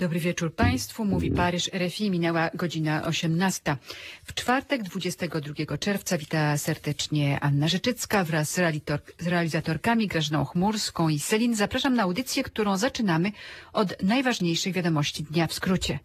Dobry wieczór Państwu, mówi Paryż RFI, minęła godzina 18. W czwartek 22 czerwca wita serdecznie Anna Rzeczycka wraz z realizatorkami Grażyną Chmurską i Selin. Zapraszam na audycję, którą zaczynamy od najważniejszych wiadomości dnia w skrócie.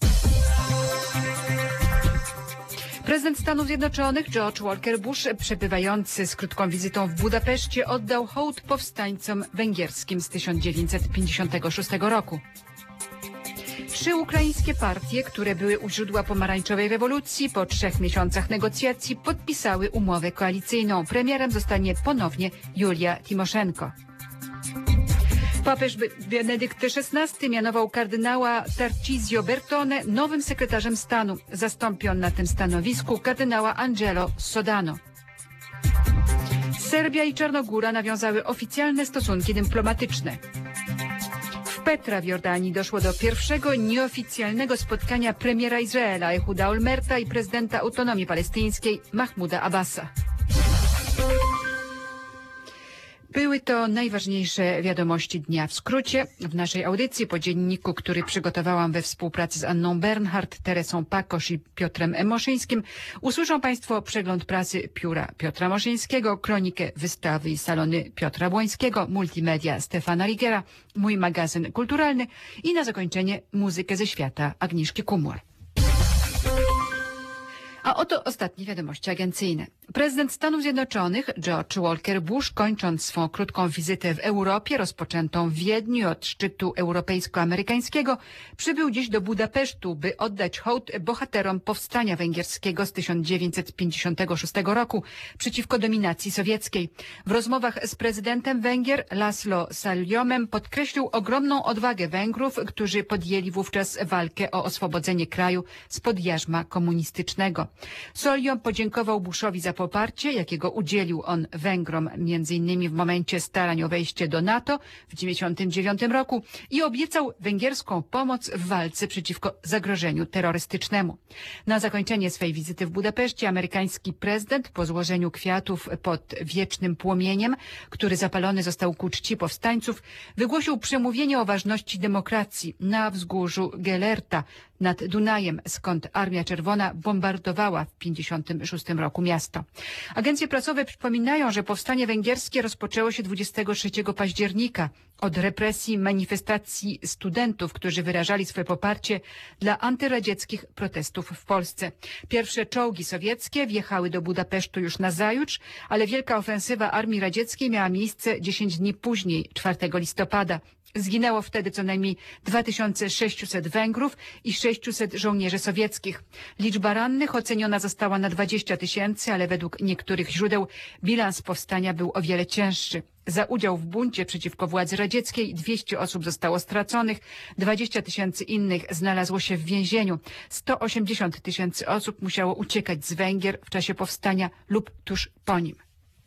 Prezydent Stanów Zjednoczonych George Walker Bush, przebywający z krótką wizytą w Budapeszcie, oddał hołd powstańcom węgierskim z 1956 roku. 3 ukraińskie partie, które były u źródła pomarańczowej rewolucji, po 3 miesiącach negocjacji podpisały umowę koalicyjną. Premierem zostanie ponownie Julia Timoszenko. Papież Benedykt XVI mianował kardynała Tarcisio Bertone nowym sekretarzem stanu. Zastąpi on na tym stanowisku kardynała Angelo Sodano. Serbia i Czarnogóra nawiązały oficjalne stosunki dyplomatyczne. W Petra w Jordanii doszło do pierwszego nieoficjalnego spotkania premiera Izraela Ehuda Olmerta i prezydenta autonomii palestyńskiej Mahmuda Abbasa. Były to najważniejsze wiadomości dnia. W skrócie, w naszej audycji po dzienniku, który przygotowałam we współpracy z Anną Bernhardt, Teresą Pakosz i Piotrem Moszyńskim, usłyszą Państwo przegląd prasy pióra Piotra Moszyńskiego, kronikę wystawy i salony Piotra Błońskiego, multimedia Stefana Rigera, mój magazyn kulturalny i na zakończenie muzykę ze świata Agnieszki Kumur. A oto ostatnie wiadomości agencyjne. Prezydent Stanów Zjednoczonych George Walker Bush, kończąc swą krótką wizytę w Europie, rozpoczętą w Wiedniu od szczytu europejsko-amerykańskiego, przybył dziś do Budapesztu, by oddać hołd bohaterom powstania węgierskiego z 1956 roku przeciwko dominacji sowieckiej. W rozmowach z prezydentem Węgier Laszlo Saljomem podkreślił ogromną odwagę Węgrów, którzy podjęli wówczas walkę o oswobodzenie kraju spod jarzma komunistycznego. Saljom podziękował Bushowi za poparcie, jakiego udzielił on Węgrom m.in. w momencie starań o wejście do NATO w 1999 roku i obiecał węgierską pomoc w walce przeciwko zagrożeniu terrorystycznemu. Na zakończenie swej wizyty w Budapeszcie amerykański prezydent po złożeniu kwiatów pod wiecznym płomieniem, który zapalony został ku czci powstańców, wygłosił przemówienie o ważności demokracji na wzgórzu Gelerta nad Dunajem, skąd Armia Czerwona bombardowała w 1956 roku miasto. Agencje prasowe przypominają, że powstanie węgierskie rozpoczęło się 23 października od represji manifestacji studentów, którzy wyrażali swoje poparcie dla antyradzieckich protestów w Polsce. Pierwsze czołgi sowieckie wjechały do Budapesztu już nazajutrz, ale wielka ofensywa Armii Radzieckiej miała miejsce 10 dni później, 4 listopada. Zginęło wtedy co najmniej 2600 Węgrów i 600 żołnierzy sowieckich. Liczba rannych oceniona została na 20 000, ale według niektórych źródeł bilans powstania był o wiele cięższy. Za udział w buncie przeciwko władzy radzieckiej 200 osób zostało straconych, 20 000 innych znalazło się w więzieniu. 180 000 osób musiało uciekać z Węgier w czasie powstania lub tuż po nim.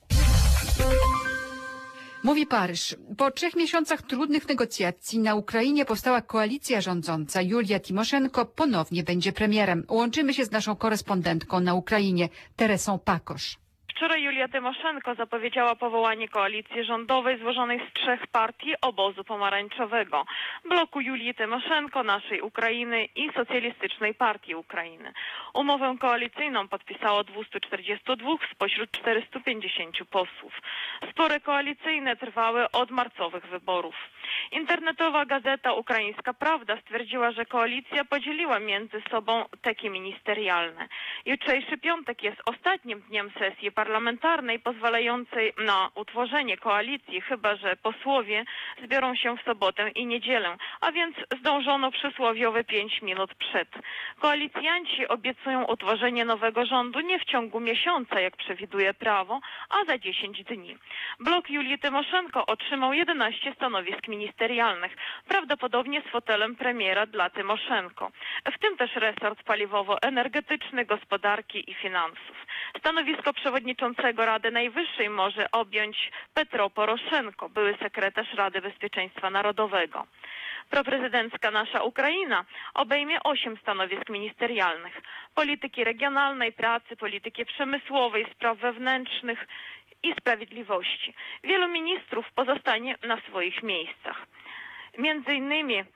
Mówi Paryż. Po 3 miesiącach trudnych negocjacji na Ukrainie powstała koalicja rządząca. Julia Timoszenko ponownie będzie premierem. Łączymy się z naszą korespondentką na Ukrainie, Teresą Pakosz. Wczoraj Julia Timoszenko zapowiedziała powołanie koalicji rządowej złożonej z 3 partii obozu pomarańczowego. Bloku Julii Timoszenko, Naszej Ukrainy i Socjalistycznej Partii Ukrainy. Umowę koalicyjną podpisało 242 spośród 450 posłów. Spory koalicyjne trwały od marcowych wyborów. Internetowa gazeta Ukraińska Prawda stwierdziła, że koalicja podzieliła między sobą teki ministerialne. Jutrzejszy piątek jest ostatnim dniem sesji parlamentarnej pozwalającej na utworzenie koalicji, chyba że posłowie zbiorą się w sobotę i niedzielę, a więc zdążono przysłowiowe 5 minut przed. Koalicjanci obiecują utworzenie nowego rządu nie w ciągu miesiąca, jak przewiduje prawo, a za 10 dni. Blok Julii Timoszenko otrzymał 11 stanowisk ministerialnych, prawdopodobnie z fotelem premiera dla Timoszenko. W tym też resort paliwowo-energetyczny, gospodarki i finansów. Stanowisko przewodniczącego Rady Najwyższej może objąć Petro Poroszenko, były sekretarz Rady Bezpieczeństwa Narodowego. Proprezydencka Nasza Ukraina obejmie 8 stanowisk ministerialnych: polityki regionalnej, pracy, polityki przemysłowej, spraw wewnętrznych i sprawiedliwości. Wielu ministrów pozostanie na swoich miejscach. Między innymi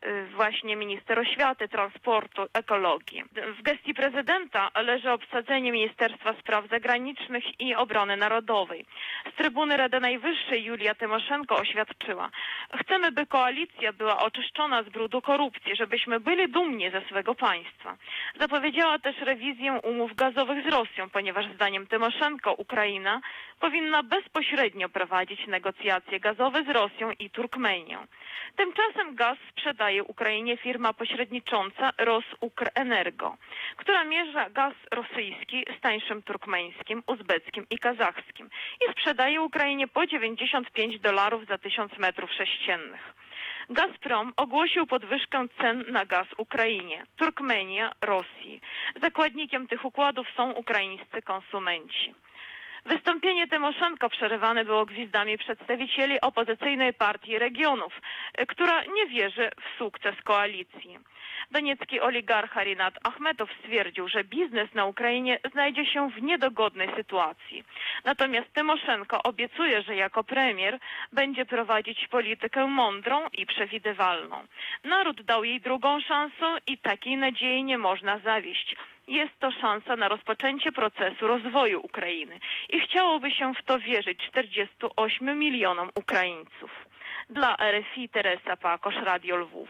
właśnie minister oświaty, transportu, ekologii. W gestii prezydenta leży obsadzenie Ministerstwa Spraw Zagranicznych i Obrony Narodowej. Z trybuny Rady Najwyższej Julia Tymoszenko oświadczyła: chcemy, by koalicja była oczyszczona z brudu korupcji, żebyśmy byli dumni ze swego państwa. Zapowiedziała też rewizję umów gazowych z Rosją, ponieważ zdaniem Tymoszenko Ukraina powinna bezpośrednio prowadzić negocjacje gazowe z Rosją i Turkmenią. Tymczasem gaz sprzedaje Ukrainie firma pośrednicząca Rosukrenergo, która mierza gaz rosyjski z tańszym turkmeńskim, uzbeckim i kazachskim i sprzedaje Ukrainie po $95 za 1000 metrów sześciennych. Gazprom ogłosił podwyżkę cen na gaz Ukrainie, Turkmenia, Rosji. Zakładnikiem tych układów są ukraińscy konsumenci. Wystąpienie Tymoszenko przerywane było gwizdami przedstawicieli opozycyjnej partii regionów, która nie wierzy w sukces koalicji. Doniecki oligarcha Rinat Achmetow stwierdził, że biznes na Ukrainie znajdzie się w niedogodnej sytuacji. Natomiast Tymoszenko obiecuje, że jako premier będzie prowadzić politykę mądrą i przewidywalną. Naród dał jej drugą szansę i takiej nadziei nie można zawieść. Jest to szansa na rozpoczęcie procesu rozwoju Ukrainy i chciałoby się w to wierzyć 48 milionom Ukraińców. Dla RFI Teresa Pakosz, Radio Lwów.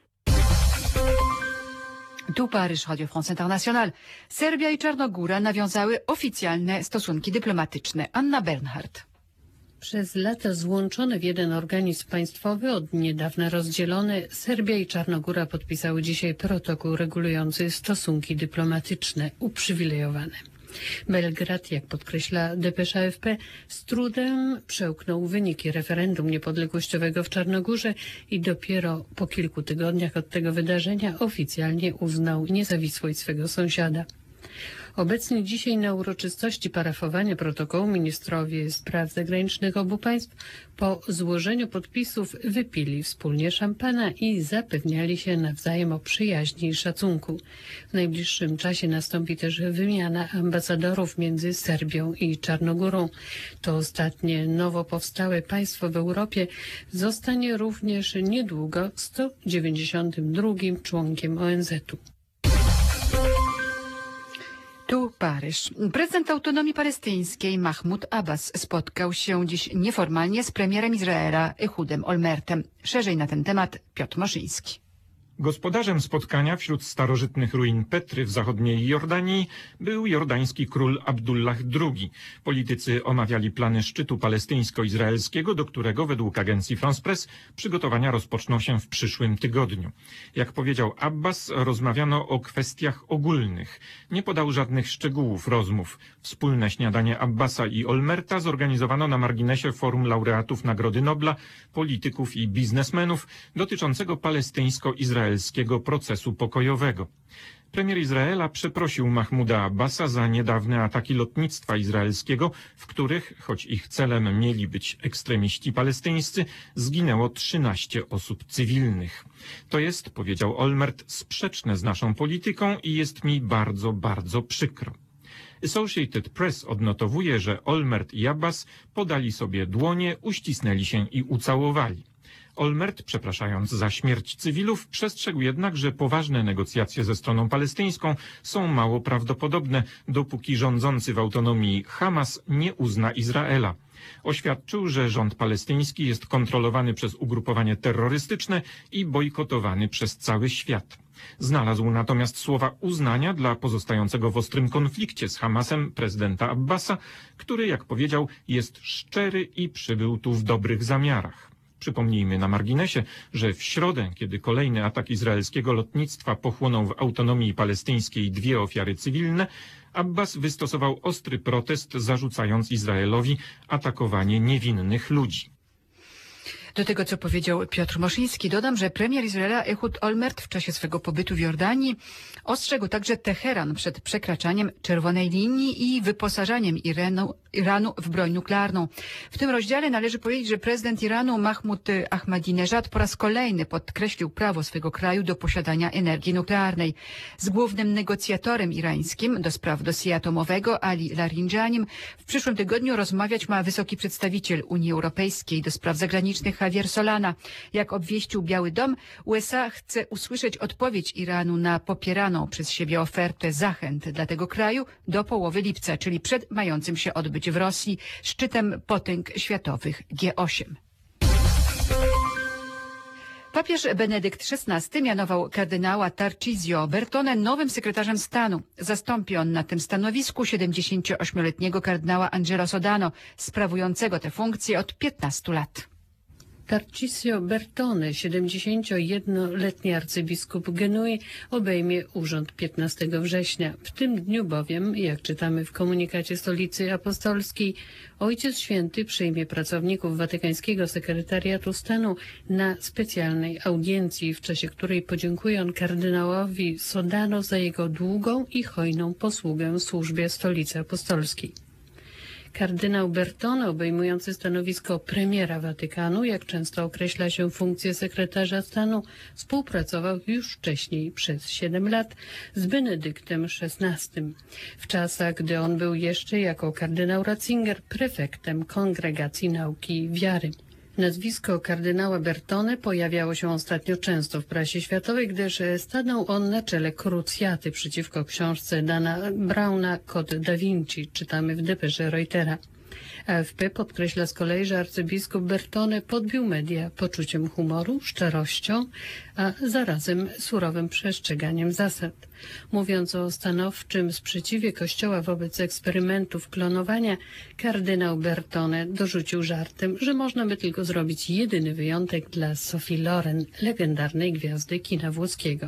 Tu Paryż, Radio France International. Serbia i Czarnogóra nawiązały oficjalne stosunki dyplomatyczne. Anna Bernhardt. Przez lata złączone w jeden organizm państwowy, od niedawna rozdzielone, Serbia i Czarnogóra podpisały dzisiaj protokół regulujący stosunki dyplomatyczne uprzywilejowane. Belgrad, jak podkreśla depesza AFP, z trudem przełknął wyniki referendum niepodległościowego w Czarnogórze i dopiero po kilku tygodniach od tego wydarzenia oficjalnie uznał niezawisłość swego sąsiada. Obecnie dzisiaj na uroczystości parafowania protokołu ministrowie spraw zagranicznych obu państw po złożeniu podpisów wypili wspólnie szampana i zapewniali się nawzajem o przyjaźni i szacunku. W najbliższym czasie nastąpi też wymiana ambasadorów między Serbią i Czarnogórą. To ostatnie nowo powstałe państwo w Europie zostanie również niedługo 192. członkiem ONZ-u. Tu Paryż. Prezydent autonomii palestyńskiej Mahmoud Abbas spotkał się dziś nieformalnie z premierem Izraela Ehudem Olmertem. Szerzej na ten temat Piotr Moszyński. Gospodarzem spotkania wśród starożytnych ruin Petry w zachodniej Jordanii był jordański król Abdullah II. Politycy omawiali plany szczytu palestyńsko-izraelskiego, do którego według agencji France Press przygotowania rozpoczną się w przyszłym tygodniu. Jak powiedział Abbas, rozmawiano o kwestiach ogólnych. Nie podał żadnych szczegółów rozmów. Wspólne śniadanie Abbasa i Olmerta zorganizowano na marginesie forum laureatów Nagrody Nobla, polityków i biznesmenów dotyczącego palestyńsko-izraelskiego procesu pokojowego. Premier Izraela przeprosił Mahmuda Abbasa za niedawne ataki lotnictwa izraelskiego, w których, choć ich celem mieli być ekstremiści palestyńscy, zginęło 13 osób cywilnych. To jest, powiedział Olmert, sprzeczne z naszą polityką i jest mi bardzo, bardzo przykro. Associated Press odnotowuje, że Olmert i Abbas podali sobie dłonie, uścisnęli się i ucałowali. Olmert, przepraszając za śmierć cywilów, przestrzegł jednak, że poważne negocjacje ze stroną palestyńską są mało prawdopodobne, dopóki rządzący w autonomii Hamas nie uzna Izraela. Oświadczył, że rząd palestyński jest kontrolowany przez ugrupowanie terrorystyczne i bojkotowany przez cały świat. Znalazł natomiast słowa uznania dla pozostającego w ostrym konflikcie z Hamasem prezydenta Abbasa, który, jak powiedział, jest szczery i przybył tu w dobrych zamiarach. Przypomnijmy na marginesie, że w środę, kiedy kolejny atak izraelskiego lotnictwa pochłonął w autonomii palestyńskiej 2 ofiary cywilne, Abbas wystosował ostry protest, zarzucając Izraelowi atakowanie niewinnych ludzi. Do tego, co powiedział Piotr Moszyński, dodam, że premier Izraela Ehud Olmert w czasie swego pobytu w Jordanii ostrzegł także Teheran przed przekraczaniem czerwonej linii i wyposażaniem Iranu w broń nuklearną. W tym rozdziale należy powiedzieć, że prezydent Iranu Mahmud Ahmadinejad po raz kolejny podkreślił prawo swego kraju do posiadania energii nuklearnej. Z głównym negocjatorem irańskim do spraw dossier atomowego Ali Larinjanim w przyszłym tygodniu rozmawiać ma wysoki przedstawiciel Unii Europejskiej do spraw zagranicznych Javier Solana. Jak obwieścił Biały Dom, USA chce usłyszeć odpowiedź Iranu na popieraną przez siebie ofertę zachęt dla tego kraju do połowy lipca, czyli przed mającym się odbyć w Rosji szczytem potęg światowych G8. Papież Benedykt XVI mianował kardynała Tarcisio Bertone nowym sekretarzem stanu. Zastąpi on na tym stanowisku 78-letniego kardynała Angelo Sodano, sprawującego tę funkcję od 15 lat. Tarcisio Bertone, 71-letni arcybiskup Genui, obejmie urząd 15 września. W tym dniu bowiem, jak czytamy w komunikacie Stolicy Apostolskiej, Ojciec Święty przyjmie pracowników Watykańskiego Sekretariatu Stanu na specjalnej audiencji, w czasie której podziękuje on kardynałowi Sodano za jego długą i hojną posługę w służbie Stolicy Apostolskiej. Kardynał Bertone, obejmujący stanowisko premiera Watykanu, jak często określa się funkcję sekretarza stanu, współpracował już wcześniej przez 7 lat z Benedyktem XVI, w czasach, gdy on był jeszcze jako kardynał Ratzinger prefektem Kongregacji Nauki Wiary. Nazwisko kardynała Bertone pojawiało się ostatnio często w prasie światowej, gdyż stanął on na czele krucjaty przeciwko książce Dana Browna Kod da Vinci, czytamy w depesze Reutera. AFP podkreśla z kolei, że arcybiskup Bertone podbił media poczuciem humoru, szczerością, a zarazem surowym przestrzeganiem zasad. Mówiąc o stanowczym sprzeciwie Kościoła wobec eksperymentów klonowania, kardynał Bertone dorzucił żartem, że można by tylko zrobić jedyny wyjątek dla Sophie Loren, legendarnej gwiazdy kina włoskiego.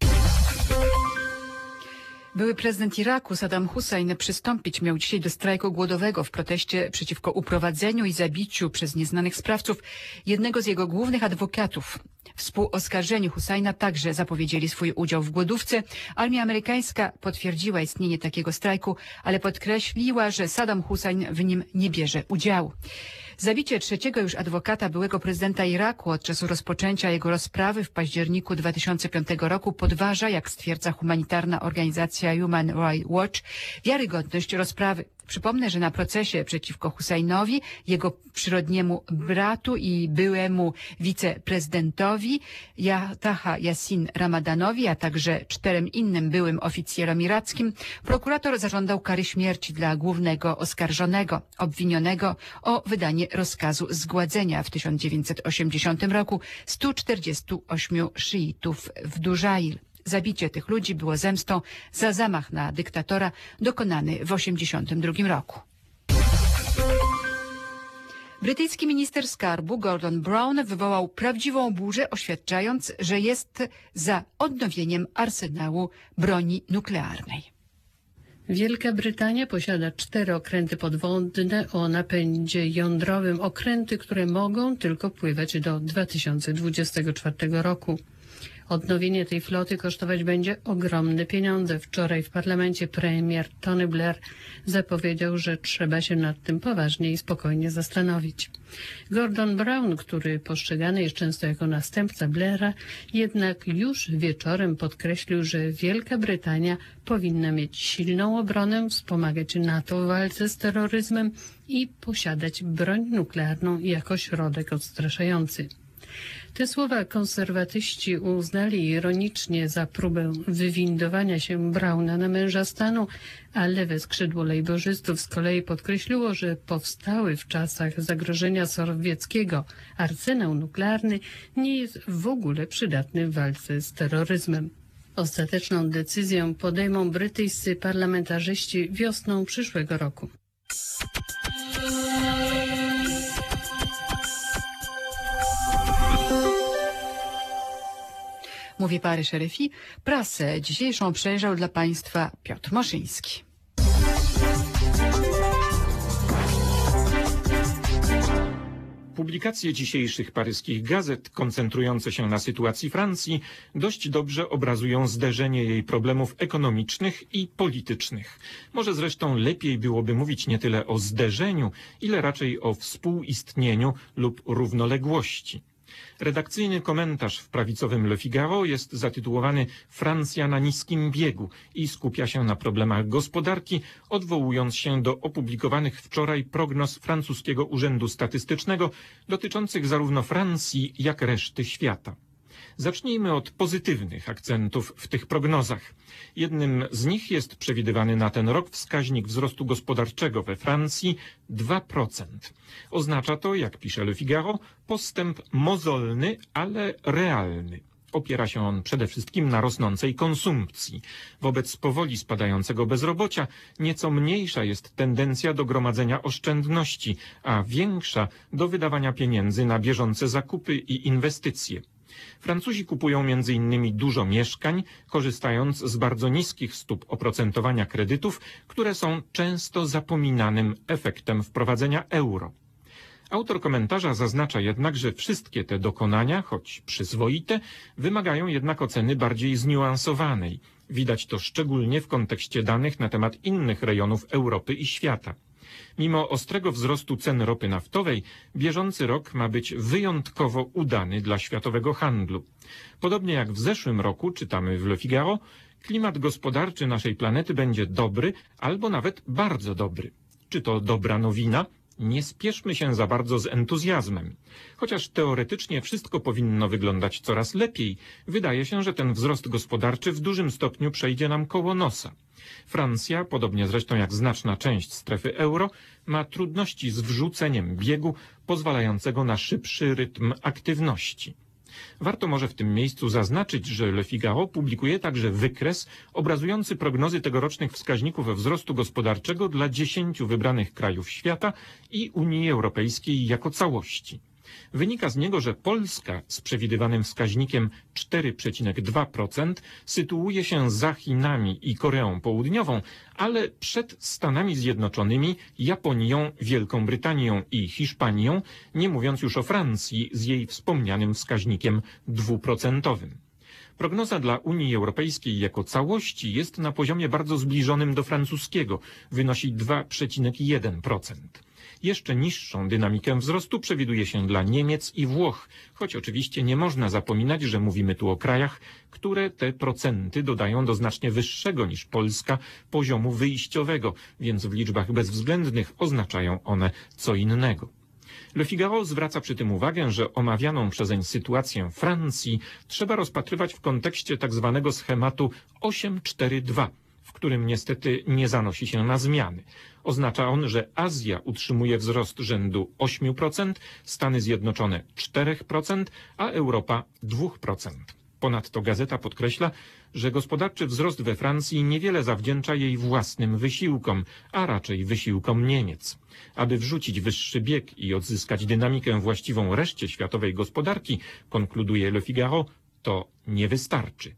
Były prezydent Iraku Saddam Hussein przystąpić miał dzisiaj do strajku głodowego w proteście przeciwko uprowadzeniu i zabiciu przez nieznanych sprawców jednego z jego głównych adwokatów. Współoskarżeni Husseina także zapowiedzieli swój udział w głodówce. Armia amerykańska potwierdziła istnienie takiego strajku, ale podkreśliła, że Saddam Hussein w nim nie bierze udziału. Zabicie trzeciego już adwokata byłego prezydenta Iraku od czasu rozpoczęcia jego rozprawy w październiku 2005 roku podważa, jak stwierdza humanitarna organizacja Human Rights Watch, wiarygodność rozprawy. Przypomnę, że na procesie przeciwko Husseinowi, jego przyrodniemu bratu i byłemu wiceprezydentowi Taha Yassin Ramadanowi, a także 4 innym byłym oficjerom irackim, prokurator zażądał kary śmierci dla głównego oskarżonego, obwinionego o wydanie rozkazu zgładzenia w 1980 roku 148 szyitów w Dużail. Zabicie tych ludzi było zemstą za zamach na dyktatora dokonany w 1982 roku. Brytyjski minister skarbu Gordon Brown wywołał prawdziwą burzę, oświadczając, że jest za odnowieniem arsenału broni nuklearnej. Wielka Brytania posiada 4 okręty podwodne o napędzie jądrowym, okręty, które mogą tylko pływać do 2024 roku. Odnowienie tej floty kosztować będzie ogromne pieniądze. Wczoraj w parlamencie premier Tony Blair zapowiedział, że trzeba się nad tym poważnie i spokojnie zastanowić. Gordon Brown, który postrzegany jest często jako następca Blaira, jednak już wieczorem podkreślił, że Wielka Brytania powinna mieć silną obronę, wspomagać NATO w walce z terroryzmem i posiadać broń nuklearną jako środek odstraszający. Te słowa konserwatyści uznali ironicznie za próbę wywindowania się Browna na męża stanu, a lewe skrzydło lejborzystów z kolei podkreśliło, że powstały w czasach zagrożenia sowieckiego arsenał nuklearny nie jest w ogóle przydatny w walce z terroryzmem. Ostateczną decyzję podejmą brytyjscy parlamentarzyści wiosną przyszłego roku. Mówi Paryż RFI. Prasę dzisiejszą przejrzał dla Państwa Piotr Moszyński. Publikacje dzisiejszych paryskich gazet, koncentrujące się na sytuacji Francji, dość dobrze obrazują zderzenie jej problemów ekonomicznych i politycznych. Może zresztą lepiej byłoby mówić nie tyle o zderzeniu, ile raczej o współistnieniu lub równoległości. Redakcyjny komentarz w prawicowym Le Figaro jest zatytułowany "Francja na niskim biegu" i skupia się na problemach gospodarki, odwołując się do opublikowanych wczoraj prognoz francuskiego Urzędu Statystycznego dotyczących zarówno Francji, jak reszty świata. Zacznijmy od pozytywnych akcentów w tych prognozach. Jednym z nich jest przewidywany na ten rok wskaźnik wzrostu gospodarczego we Francji 2%. Oznacza to, jak pisze Le Figaro, postęp mozolny, ale realny. Opiera się on przede wszystkim na rosnącej konsumpcji. Wobec powoli spadającego bezrobocia nieco mniejsza jest tendencja do gromadzenia oszczędności, a większa do wydawania pieniędzy na bieżące zakupy i inwestycje. Francuzi kupują m.in. dużo mieszkań, korzystając z bardzo niskich stóp oprocentowania kredytów, które są często zapominanym efektem wprowadzenia euro. Autor komentarza zaznacza jednak, że wszystkie te dokonania, choć przyzwoite, wymagają jednak oceny bardziej zniuansowanej. Widać to szczególnie w kontekście danych na temat innych rejonów Europy i świata. Mimo ostrego wzrostu cen ropy naftowej, bieżący rok ma być wyjątkowo udany dla światowego handlu. Podobnie jak w zeszłym roku, czytamy w Le Figaro, klimat gospodarczy naszej planety będzie dobry albo nawet bardzo dobry. Czy to dobra nowina? Nie spieszmy się za bardzo z entuzjazmem. Chociaż teoretycznie wszystko powinno wyglądać coraz lepiej, wydaje się, że ten wzrost gospodarczy w dużym stopniu przejdzie nam koło nosa. Francja, podobnie zresztą jak znaczna część strefy euro, ma trudności z wrzuceniem biegu pozwalającego na szybszy rytm aktywności. Warto może w tym miejscu zaznaczyć, że Le Figaro publikuje także wykres obrazujący prognozy tegorocznych wskaźników wzrostu gospodarczego dla 10 wybranych krajów świata i Unii Europejskiej jako całości. Wynika z niego, że Polska z przewidywanym wskaźnikiem 4,2% sytuuje się za Chinami i Koreą Południową, ale przed Stanami Zjednoczonymi, Japonią, Wielką Brytanią i Hiszpanią, nie mówiąc już o Francji z jej wspomnianym wskaźnikiem 2%. Prognoza dla Unii Europejskiej jako całości jest na poziomie bardzo zbliżonym do francuskiego, wynosi 2,1%. Jeszcze niższą dynamikę wzrostu przewiduje się dla Niemiec i Włoch, choć oczywiście nie można zapominać, że mówimy tu o krajach, które te procenty dodają do znacznie wyższego niż Polska poziomu wyjściowego, więc w liczbach bezwzględnych oznaczają one co innego. Le Figaro zwraca przy tym uwagę, że omawianą przezeń sytuację Francji trzeba rozpatrywać w kontekście tzw. schematu 8-4-2, w którym niestety nie zanosi się na zmiany. Oznacza on, że Azja utrzymuje wzrost rzędu 8%, Stany Zjednoczone 4%, a Europa 2%. Ponadto gazeta podkreśla, że gospodarczy wzrost we Francji niewiele zawdzięcza jej własnym wysiłkom, a raczej wysiłkom Niemiec. Aby wrzucić wyższy bieg i odzyskać dynamikę właściwą reszcie światowej gospodarki, konkluduje Le Figaro, to nie wystarczy.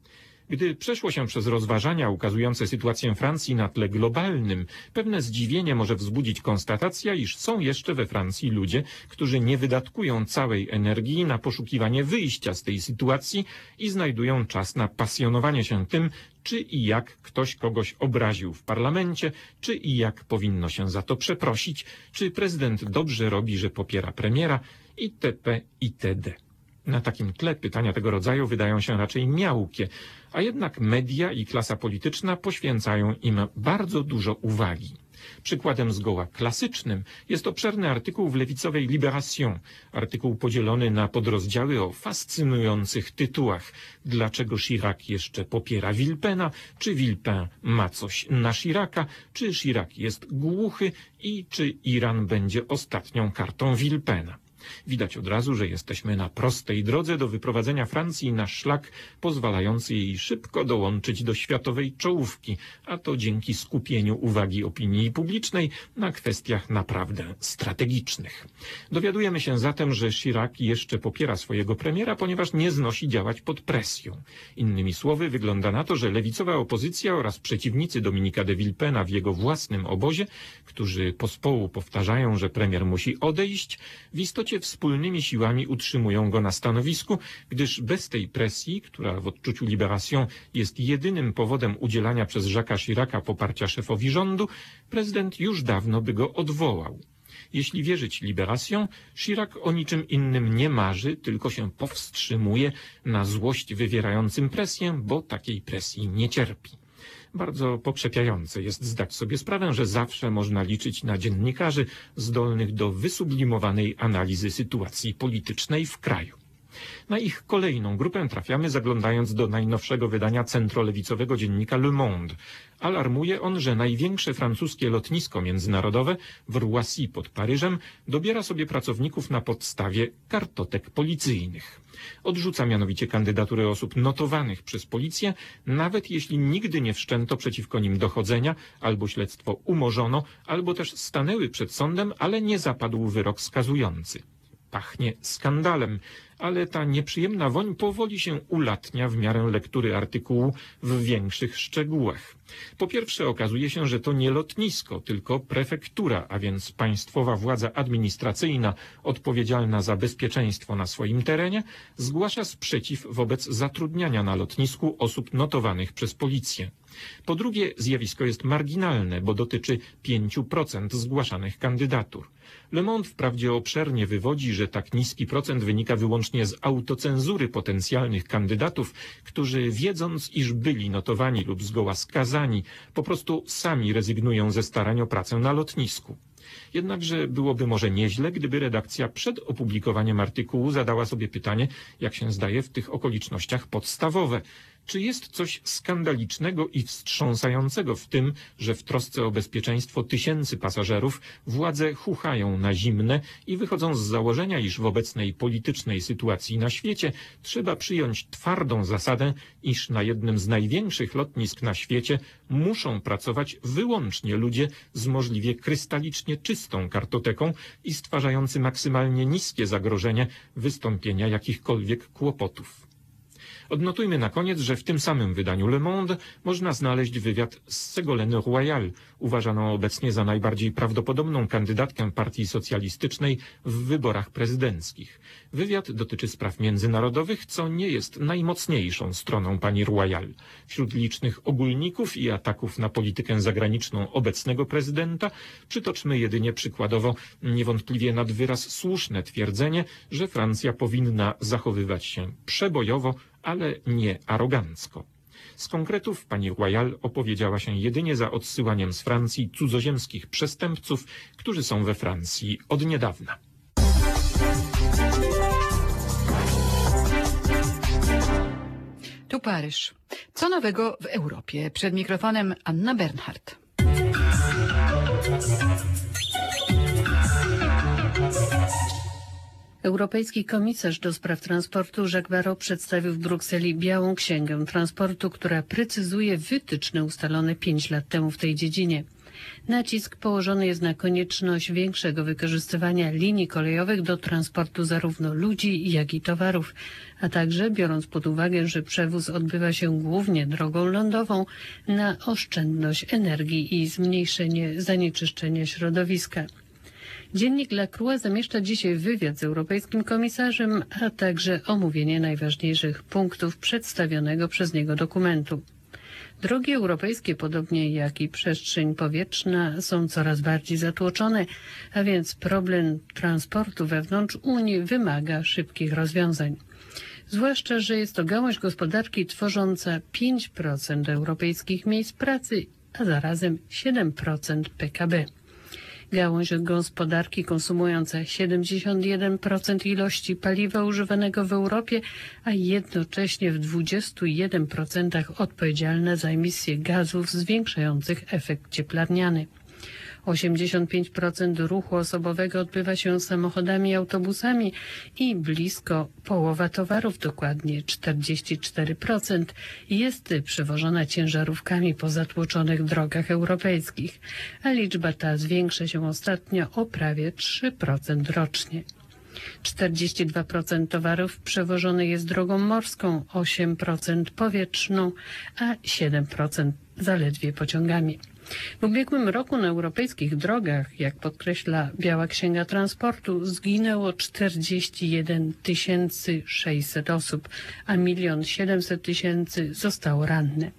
Gdy przeszło się przez rozważania ukazujące sytuację Francji na tle globalnym, pewne zdziwienie może wzbudzić konstatacja, iż są jeszcze we Francji ludzie, którzy nie wydatkują całej energii na poszukiwanie wyjścia z tej sytuacji i znajdują czas na pasjonowanie się tym, czy i jak ktoś kogoś obraził w parlamencie, czy i jak powinno się za to przeprosić, czy prezydent dobrze robi, że popiera premiera, itp. itd. Na takim tle pytania tego rodzaju wydają się raczej miałkie, a jednak media i klasa polityczna poświęcają im bardzo dużo uwagi. Przykładem zgoła klasycznym jest obszerny artykuł w lewicowej Libération, artykuł podzielony na podrozdziały o fascynujących tytułach. Dlaczego Chirac jeszcze popiera Villepena, czy Villepin ma coś na Chiraca, czy Chirac jest głuchy i czy Iran będzie ostatnią kartą Villepena. Widać od razu, że jesteśmy na prostej drodze do wyprowadzenia Francji na szlak pozwalający jej szybko dołączyć do światowej czołówki, a to dzięki skupieniu uwagi opinii publicznej na kwestiach naprawdę strategicznych. Dowiadujemy się zatem, że Chirac jeszcze popiera swojego premiera, ponieważ nie znosi działać pod presją. Innymi słowy, wygląda na to, że lewicowa opozycja oraz przeciwnicy Dominika de Villepena w jego własnym obozie, którzy pospołu powtarzają, że premier musi odejść, w istocie wspólnymi siłami utrzymują go na stanowisku, gdyż bez tej presji, która w odczuciu Libération jest jedynym powodem udzielania przez Jacques'a Chiraca poparcia szefowi rządu, prezydent już dawno by go odwołał. Jeśli wierzyć Libération, Chirac o niczym innym nie marzy, tylko się powstrzymuje na złość wywierającym presję, bo takiej presji nie cierpi. Bardzo pokrzepiające jest zdać sobie sprawę, że zawsze można liczyć na dziennikarzy zdolnych do wysublimowanej analizy sytuacji politycznej w kraju. Na ich kolejną grupę trafiamy, zaglądając do najnowszego wydania centrolewicowego dziennika Le Monde. Alarmuje on, że największe francuskie lotnisko międzynarodowe w Roissy pod Paryżem dobiera sobie pracowników na podstawie kartotek policyjnych. Odrzuca mianowicie kandydatury osób notowanych przez policję, nawet jeśli nigdy nie wszczęto przeciwko nim dochodzenia, albo śledztwo umorzono, albo też stanęły przed sądem, ale nie zapadł wyrok skazujący. Pachnie skandalem, ale ta nieprzyjemna woń powoli się ulatnia w miarę lektury artykułu w większych szczegółach. Po pierwsze okazuje się, że to nie lotnisko, tylko prefektura, a więc państwowa władza administracyjna odpowiedzialna za bezpieczeństwo na swoim terenie, zgłasza sprzeciw wobec zatrudniania na lotnisku osób notowanych przez policję. Po drugie, zjawisko jest marginalne, bo dotyczy 5% zgłaszanych kandydatur. Le Monde wprawdzie obszernie wywodzi, że tak niski procent wynika wyłącznie z autocenzury potencjalnych kandydatów, którzy wiedząc, iż byli notowani lub zgoła skazani, po prostu sami rezygnują ze starań o pracę na lotnisku. Jednakże byłoby może nieźle, gdyby redakcja przed opublikowaniem artykułu zadała sobie pytanie, jak się zdaje w tych okolicznościach podstawowe. Czy jest coś skandalicznego i wstrząsającego w tym, że w trosce o bezpieczeństwo tysięcy pasażerów władze chuchają na zimne i wychodzą z założenia, iż w obecnej politycznej sytuacji na świecie trzeba przyjąć twardą zasadę, iż na jednym z największych lotnisk na świecie muszą pracować wyłącznie ludzie z możliwie krystalicznie czystą kartoteką i stwarzający maksymalnie niskie zagrożenie wystąpienia jakichkolwiek kłopotów. Odnotujmy na koniec, że w tym samym wydaniu Le Monde można znaleźć wywiad z Ségolène Royal, uważaną obecnie za najbardziej prawdopodobną kandydatkę partii socjalistycznej w wyborach prezydenckich. Wywiad dotyczy spraw międzynarodowych, co nie jest najmocniejszą stroną pani Royal. Wśród licznych ogólników i ataków na politykę zagraniczną obecnego prezydenta przytoczmy jedynie przykładowo niewątpliwie nad wyraz słuszne twierdzenie, że Francja powinna zachowywać się przebojowo, ale nie arogancko. Z konkretów pani Royal opowiedziała się jedynie za odsyłaniem z Francji cudzoziemskich przestępców, którzy są we Francji od niedawna. Tu Paryż. Co nowego w Europie? Przed mikrofonem Anna Bernhardt. Europejski komisarz do spraw transportu Jacques Barrot przedstawił w Brukseli Białą Księgę Transportu, która precyzuje wytyczne ustalone 5 lat temu w tej dziedzinie. Nacisk położony jest na konieczność większego wykorzystywania linii kolejowych do transportu zarówno ludzi, jak i towarów, a także biorąc pod uwagę, że przewóz odbywa się głównie drogą lądową, na oszczędność energii i zmniejszenie zanieczyszczenia środowiska. Dziennik La Croix zamieszcza dzisiaj wywiad z europejskim komisarzem, a także omówienie najważniejszych punktów przedstawionego przez niego dokumentu. Drogi europejskie, podobnie jak i przestrzeń powietrzna, są coraz bardziej zatłoczone, a więc problem transportu wewnątrz Unii wymaga szybkich rozwiązań. Zwłaszcza, że jest to gałąź gospodarki tworząca 5% europejskich miejsc pracy, a zarazem 7% PKB. Gałąź gospodarki konsumująca 71% ilości paliwa używanego w Europie, a jednocześnie w 21% odpowiedzialna za emisję gazów zwiększających efekt cieplarniany. 85% ruchu osobowego odbywa się samochodami i autobusami i blisko połowa towarów, dokładnie 44%, jest przewożona ciężarówkami po zatłoczonych drogach europejskich, a liczba ta zwiększa się ostatnio o prawie 3% rocznie. 42% towarów przewożone jest drogą morską, 8% powietrzną, a 7% zaledwie pociągami. W ubiegłym roku na europejskich drogach, jak podkreśla Biała Księga Transportu, zginęło 41 600 osób, a 1 700 000 zostało ranne.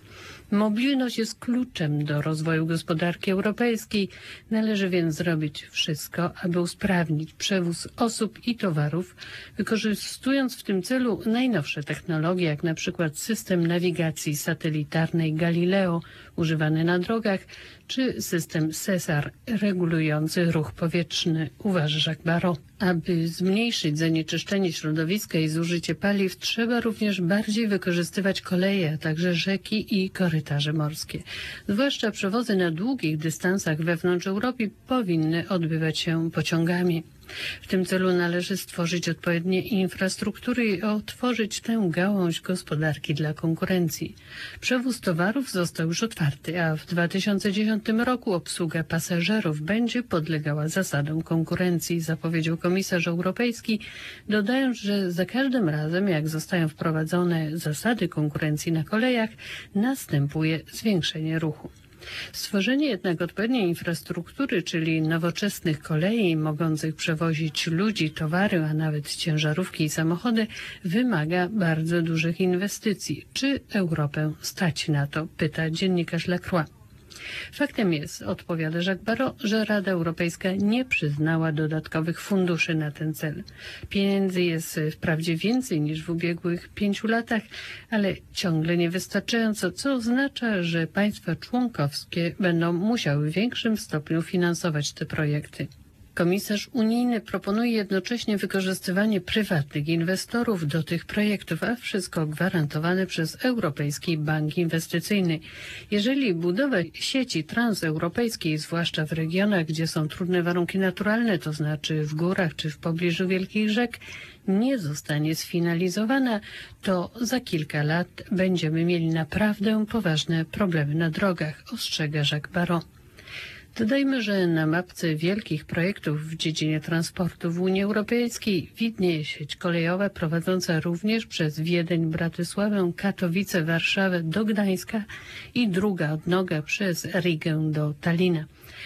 Mobilność jest kluczem do rozwoju gospodarki europejskiej. Należy więc zrobić wszystko, aby usprawnić przewóz osób i towarów, wykorzystując w tym celu najnowsze technologie, jak na przykład system nawigacji satelitarnej Galileo używany na drogach, czy system SESAR regulujący ruch powietrzny, uważa Jacques Barrot. Aby zmniejszyć zanieczyszczenie środowiska i zużycie paliw, trzeba również bardziej wykorzystywać koleje, a także rzeki i korytarze morskie. Zwłaszcza przewozy na długich dystansach wewnątrz Europy powinny odbywać się pociągami. W tym celu należy stworzyć odpowiednie infrastruktury i otworzyć tę gałąź gospodarki dla konkurencji. Przewóz towarów został już otwarty, a w 2010 roku obsługa pasażerów będzie podlegała zasadom konkurencji, zapowiedział komisarz europejski, dodając, że za każdym razem, jak zostają wprowadzone zasady konkurencji na kolejach, następuje zwiększenie ruchu. Stworzenie jednak odpowiedniej infrastruktury, czyli nowoczesnych kolei mogących przewozić ludzi, towary, a nawet ciężarówki i samochody, wymaga bardzo dużych inwestycji. Czy Europę stać na to? Pyta dziennikarz Le Croix. Faktem jest, odpowiada Jacques Barrot, że Rada Europejska nie przyznała dodatkowych funduszy na ten cel. Pieniędzy jest wprawdzie więcej niż w ubiegłych 5 latach, ale ciągle niewystarczająco, co oznacza, że państwa członkowskie będą musiały w większym stopniu finansować te projekty. Komisarz unijny proponuje jednocześnie wykorzystywanie prywatnych inwestorów do tych projektów, a wszystko gwarantowane przez Europejski Bank Inwestycyjny. Jeżeli budowa sieci transeuropejskiej, zwłaszcza w regionach, gdzie są trudne warunki naturalne, to znaczy w górach czy w pobliżu wielkich rzek, nie zostanie sfinalizowana, to za kilka lat będziemy mieli naprawdę poważne problemy na drogach, ostrzega Jacques Barrot. Dodajmy, że na mapce wielkich projektów w dziedzinie transportu w Unii Europejskiej widnieje sieć kolejowa prowadząca również przez Wiedeń, Bratysławę, Katowice, Warszawę do Gdańska i druga odnoga przez Rigę do Talina.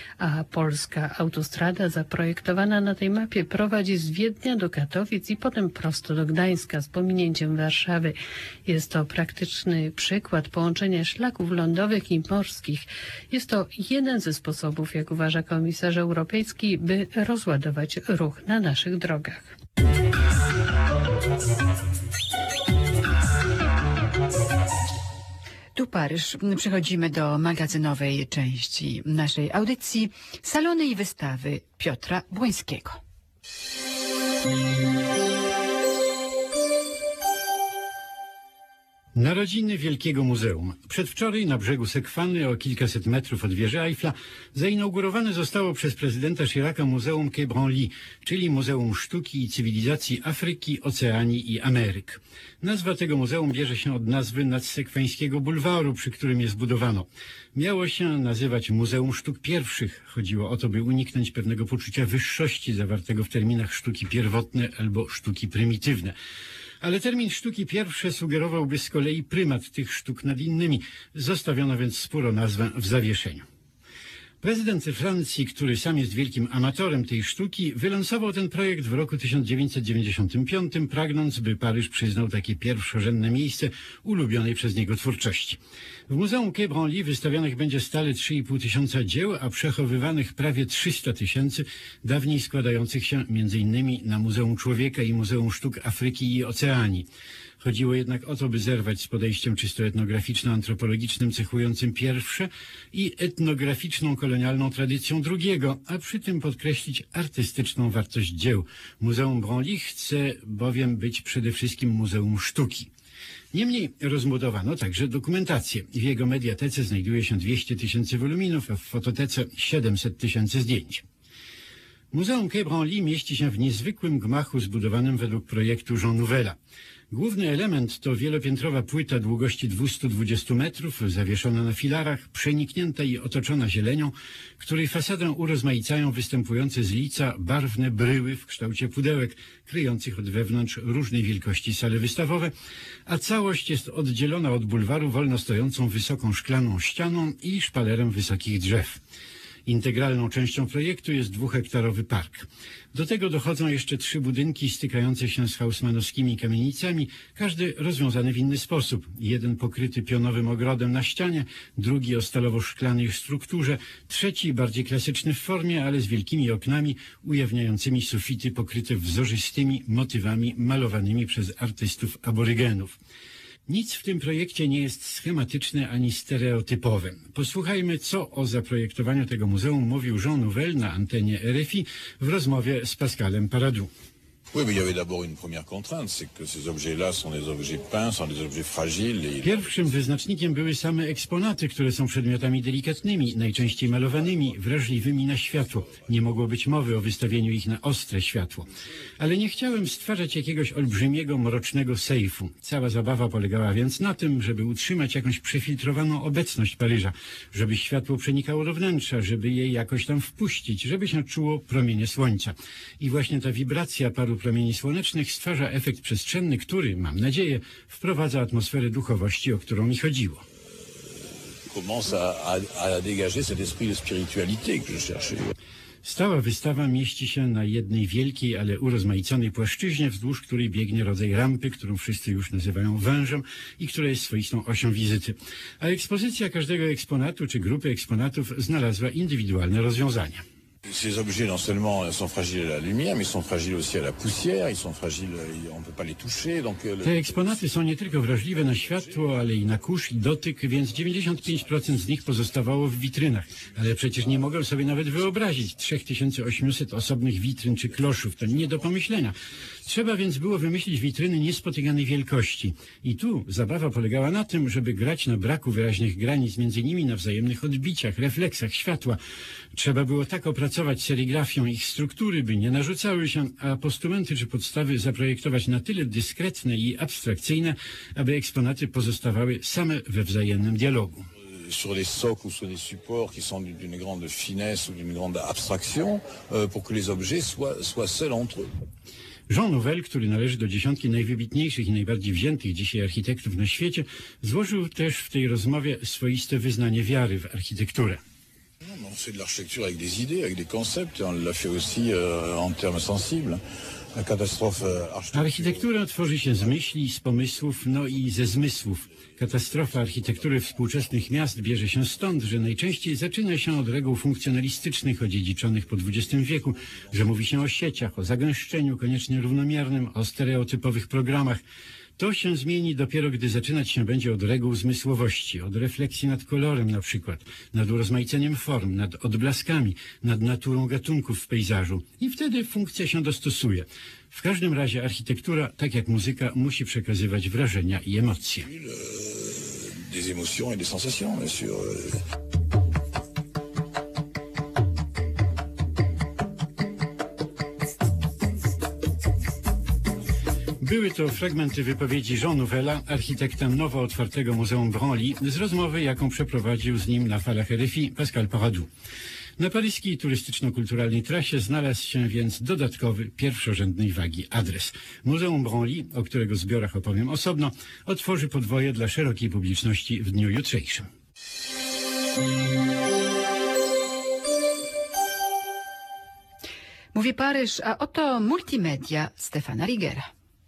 A polska autostrada zaprojektowana na tej mapie prowadzi z Wiednia do Katowic i potem prosto do Gdańska z pominięciem Warszawy. Jest to praktyczny przykład połączenia szlaków lądowych i morskich. Jest to jeden ze sposobów, jak uważa komisarz europejski, by rozładować ruch na naszych drogach. Tu Paryż. Przechodzimy do magazynowej części naszej audycji. Salony i wystawy Piotra Błońskiego. Narodziny Wielkiego Muzeum. Przedwczoraj na brzegu Sekwany, o kilkaset metrów od wieży Eiffla, zainaugurowane zostało przez prezydenta Chiraca Muzeum Quai Branly, czyli Muzeum Sztuki i Cywilizacji Afryki, Oceanii i Ameryk. Nazwa tego muzeum bierze się od nazwy nadsekwańskiego bulwaru, przy którym je zbudowano. Miało się nazywać Muzeum Sztuk Pierwszych. Chodziło o to, by uniknąć pewnego poczucia wyższości zawartego w terminach sztuki pierwotne albo sztuki prymitywne. Ale termin sztuki pierwsze sugerowałby z kolei prymat tych sztuk nad innymi. Zostawiono więc sporo nazwę w zawieszeniu. Prezydent Francji, który sam jest wielkim amatorem tej sztuki, wylansował ten projekt w roku 1995, pragnąc, by Paryż przyznał takie pierwszorzędne miejsce ulubionej przez niego twórczości. W Muzeum Quai Branly wystawionych będzie stale 3,5 tysiąca dzieł, a przechowywanych prawie 300 tysięcy, dawniej składających się m.in. na Muzeum Człowieka i Muzeum Sztuk Afryki i Oceanii. Chodziło jednak o to, by zerwać z podejściem czysto etnograficzno-antropologicznym cechującym pierwsze i etnograficzną kolonialną tradycją drugiego, a przy tym podkreślić artystyczną wartość dzieł. Muzeum Branly chce bowiem być przede wszystkim muzeum sztuki. Niemniej rozbudowano także dokumentację. W jego mediatece znajduje się 200 tysięcy woluminów, a w fototece 700 tysięcy zdjęć. Muzeum Quai Branly mieści się w niezwykłym gmachu zbudowanym według projektu Jean Nouvella. Główny element to wielopiętrowa płyta długości 220 metrów, zawieszona na filarach, przeniknięta i otoczona zielenią, której fasadę urozmaicają występujące z lica barwne bryły w kształcie pudełek, kryjących od wewnątrz różnej wielkości sale wystawowe, a całość jest oddzielona od bulwaru wolno stojącą wysoką szklaną ścianą i szpalerem wysokich drzew. Integralną częścią projektu jest 2-hektarowy park. Do tego dochodzą jeszcze 3 budynki stykające się z hausmanowskimi kamienicami, każdy rozwiązany w inny sposób. Jeden pokryty pionowym ogrodem na ścianie, drugi o stalowo-szklanej strukturze, trzeci bardziej klasyczny w formie, ale z wielkimi oknami ujawniającymi sufity pokryte wzorzystymi motywami malowanymi przez artystów aborygenów. Nic w tym projekcie nie jest schematyczne ani stereotypowe. Posłuchajmy, co o zaprojektowaniu tego muzeum mówił Jean Nouvel na antenie RFI w rozmowie z Pascalem Paradou. Oui, mais il y avait d'abord une première contrainte, c'est que ces objets-là sont des objets peints, sont des objets fragiles. Et... Pierwszym wyznacznikiem były same eksponaty, które są przedmiotami delikatnymi, najczęściej malowanymi, wrażliwymi na światło. Nie mogło być mowy o wystawieniu ich na ostre światło. Ale nie chciałem stwarzać jakiegoś olbrzymiego, mrocznego sejfu. Cała zabawa polegała więc na tym, żeby utrzymać jakąś przefiltrowaną obecność Paryża, żeby światło przenikało do wnętrza, żeby je jakoś tam wpuścić, żeby się czuło promienie słońca. I właśnie ta wibracja paru promieni słonecznych stwarza efekt przestrzenny, który, mam nadzieję, wprowadza atmosferę duchowości, o którą mi chodziło. Commence à dégager cet esprit de spiritualité que je cherchais. Stała wystawa mieści się na jednej wielkiej, ale urozmaiconej płaszczyźnie, wzdłuż której biegnie rodzaj rampy, którą wszyscy już nazywają wężem i która jest swoistą osią wizyty. A ekspozycja każdego eksponatu czy grupy eksponatów znalazła indywidualne rozwiązania. Ces objets non seulement sont fragiles à la lumière, mais sont fragiles aussi à la poussière, ils sont fragiles, on ne peut pas les toucher. Donc Te eksponaty są nie tylko wrażliwe na światło, ale i na kurz i dotyk, więc 95% z nich pozostawało w witrynach. Ale przecież nie mogę sobie nawet wyobrazić 3800 osobnych witryn czy kloszów. To nie do pomyślenia. Trzeba więc było wymyślić witryny niespotykanej wielkości. I tu zabawa polegała na tym, żeby grać na braku wyraźnych granic między nimi, na wzajemnych odbiciach, refleksach światła. Trzeba było tak opracować serigrafią ich struktury, by nie narzucały się, a postumenty czy podstawy zaprojektować na tyle dyskretne i abstrakcyjne, aby eksponaty pozostawały same we wzajemnym dialogu. sur des socles ou sur des supports qui sont d'une grande finesse ou d'une grande abstraction pour que les objets soient seuls entre eux. Jean Nouvel, który należy do dziesiątki najwybitniejszych i najbardziej wziętych dzisiaj architektów na świecie, złożył też w tej rozmowie swoiste wyznanie wiary w architekturę. On fait de l'architecture avec des idées, avec des concepts, on l'a fait aussi en termes sensibles. Architektura tworzy się z myśli, z pomysłów, no i ze zmysłów. Katastrofa architektury współczesnych miast bierze się stąd, że najczęściej zaczyna się od reguł funkcjonalistycznych odziedziczonych po XX wieku, że mówi się o sieciach, o zagęszczeniu koniecznie równomiernym, o stereotypowych programach. To się zmieni dopiero, gdy zaczynać się będzie od reguł zmysłowości, od refleksji nad kolorem na przykład, nad urozmaiceniem form, nad odblaskami, nad naturą gatunków w pejzażu. I wtedy funkcja się dostosuje. W każdym razie architektura, tak jak muzyka, musi przekazywać wrażenia i emocje. Des émotions et des sensations, bien sûr. Były to fragmenty wypowiedzi Jean Nouvela, architekta nowo otwartego Muzeum Branly, z rozmowy, jaką przeprowadził z nim na falach RFI Pascal Paradou. Na paryskiej turystyczno-kulturalnej trasie znalazł się więc dodatkowy, pierwszorzędnej wagi adres. Muzeum Branly, o którego zbiorach opowiem osobno, otworzy podwoje dla szerokiej publiczności w dniu jutrzejszym. Mówi Paryż, a oto multimedia Stefana Rigera.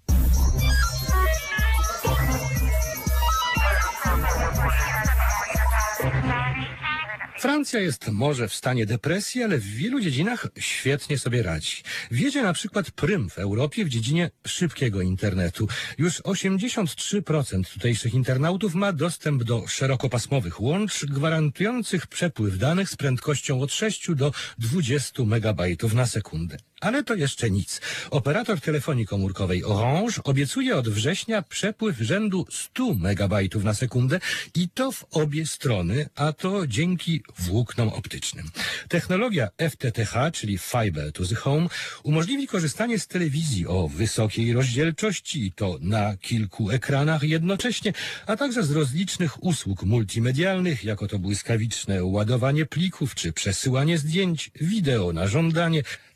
Francja jest może w stanie depresji, ale w wielu dziedzinach świetnie sobie radzi. Wiedzie na przykład prym w Europie w dziedzinie szybkiego internetu. Już 83% tutejszych internautów ma dostęp do szerokopasmowych łącz gwarantujących przepływ danych z prędkością od 6 do 20 megabajtów na sekundę. Ale to jeszcze nic. Operator telefonii komórkowej Orange obiecuje od września przepływ rzędu 100 megabajtów na sekundę i to w obie strony, a to dzięki włóknom optycznym. Technologia FTTH, czyli Fiber to the Home, umożliwi korzystanie z telewizji o wysokiej rozdzielczości i to na kilku ekranach jednocześnie, a także z rozlicznych usług multimedialnych, jak oto błyskawiczne ładowanie plików czy przesyłanie zdjęć, wideo na żądanie,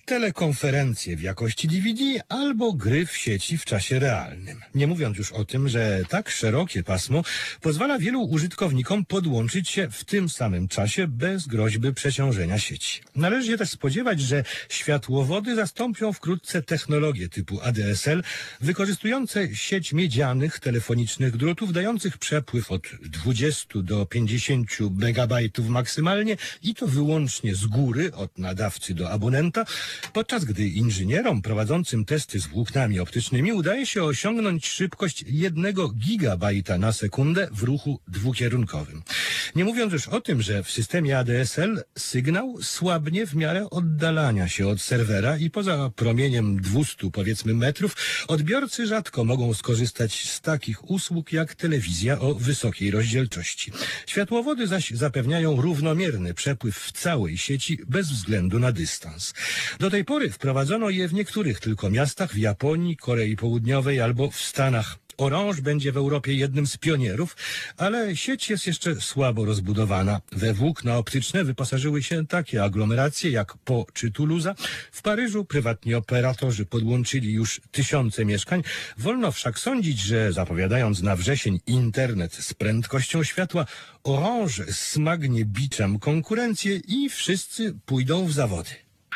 telekonferencje w jakości DVD albo gry w sieci w czasie realnym. Nie mówiąc już o tym, że tak szerokie pasmo pozwala wielu użytkownikom podłączyć się w tym samym czasie bez groźby przeciążenia sieci. Należy się też spodziewać, że światłowody zastąpią wkrótce technologie typu ADSL, wykorzystujące sieć miedzianych telefonicznych drutów, dających przepływ od 20 do 50 megabajtów maksymalnie i to wyłącznie z góry, od nadawcy do abonenta, podczas gdy inżynierom prowadzącym testy z włóknami optycznymi udaje się osiągnąć szybkość 1 gigabajta na sekundę w ruchu dwukierunkowym. Nie mówiąc już o tym, że w systemie ADSL sygnał słabnie w miarę oddalania się od serwera i poza promieniem 200 powiedzmy metrów odbiorcy rzadko mogą skorzystać z takich usług jak telewizja o wysokiej rozdzielczości. Światłowody zaś zapewniają równomierny przepływ w całej sieci bez względu na dystans. Do tej pory wprowadzono je w niektórych tylko miastach w Japonii, Korei Południowej albo w Stanach. Orange będzie w Europie jednym z pionierów, ale sieć jest jeszcze słabo rozbudowana. We włókna optyczne wyposażyły się takie aglomeracje jak Po czy Toulouse. W Paryżu prywatni operatorzy podłączyli już tysiące mieszkań. Wolno wszak sądzić, że zapowiadając na wrzesień internet z prędkością światła, Orange smagnie biczem konkurencję i wszyscy pójdą w zawody.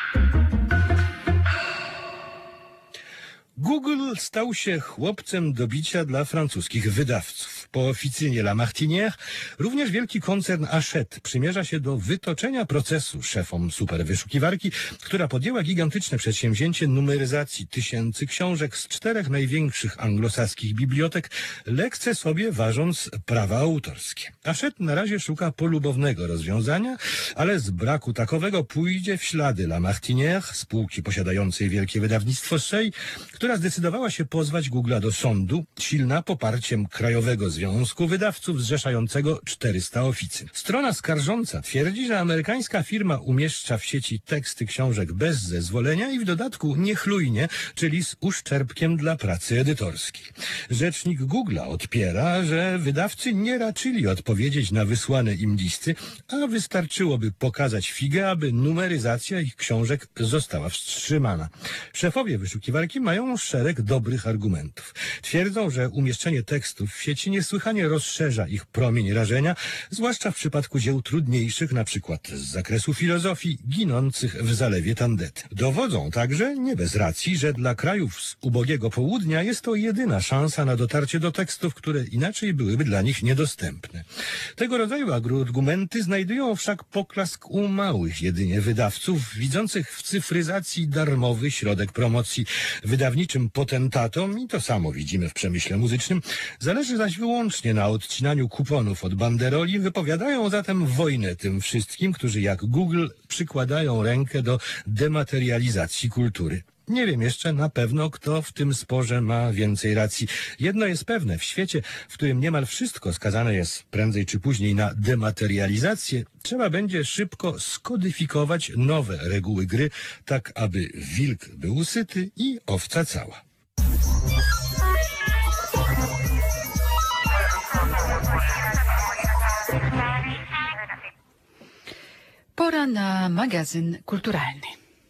Google stał się chłopcem do bicia dla francuskich wydawców. Po oficynie La Martinière również wielki koncern Hachette przymierza się do wytoczenia procesu szefom superwyszukiwarki, która podjęła gigantyczne przedsięwzięcie numeryzacji tysięcy książek z 4 największych anglosaskich bibliotek, lekce sobie ważąc prawa autorskie. Hachette na razie szuka polubownego rozwiązania, ale z braku takowego pójdzie w ślady La Martinière, spółki posiadającej wielkie wydawnictwo Seuil, która zdecydowała się pozwać Google'a do sądu, silna poparciem Krajowego Związku Wydawców zrzeszającego 400 oficyn. Strona skarżąca twierdzi, że amerykańska firma umieszcza w sieci teksty książek bez zezwolenia i w dodatku niechlujnie, czyli z uszczerbkiem dla pracy edytorskiej. Rzecznik Google'a odpiera, że wydawcy nie raczyli odpowiedzieć na wysłane im listy, a wystarczyłoby pokazać figę, aby numeryzacja ich książek została wstrzymana. Szefowie wyszukiwarki mają szereg dobrych argumentów. Twierdzą, że umieszczenie tekstów w sieci niesłychanie rozszerza ich promień rażenia, zwłaszcza w przypadku dzieł trudniejszych, na przykład z zakresu filozofii, ginących w zalewie tandety. Dowodzą także, nie bez racji, że dla krajów z ubogiego południa jest to jedyna szansa na dotarcie do tekstów, które inaczej byłyby dla nich niedostępne. Tego rodzaju argumenty znajdują wszak poklask u małych jedynie wydawców, widzących w cyfryzacji darmowy środek promocji. Wydawniczym potentatom, i to samo widzimy w przemyśle muzycznym, zależy zaś wyłącznie na odcinaniu kuponów od banderoli, wypowiadają zatem wojnę tym wszystkim, którzy jak Google przykładają rękę do dematerializacji kultury. Nie wiem jeszcze na pewno, kto w tym sporze ma więcej racji. Jedno jest pewne, w świecie, w którym niemal wszystko skazane jest prędzej czy później na dematerializację, trzeba będzie szybko skodyfikować nowe reguły gry, tak aby wilk był syty i owca cała. Pora na magazyn kulturalny.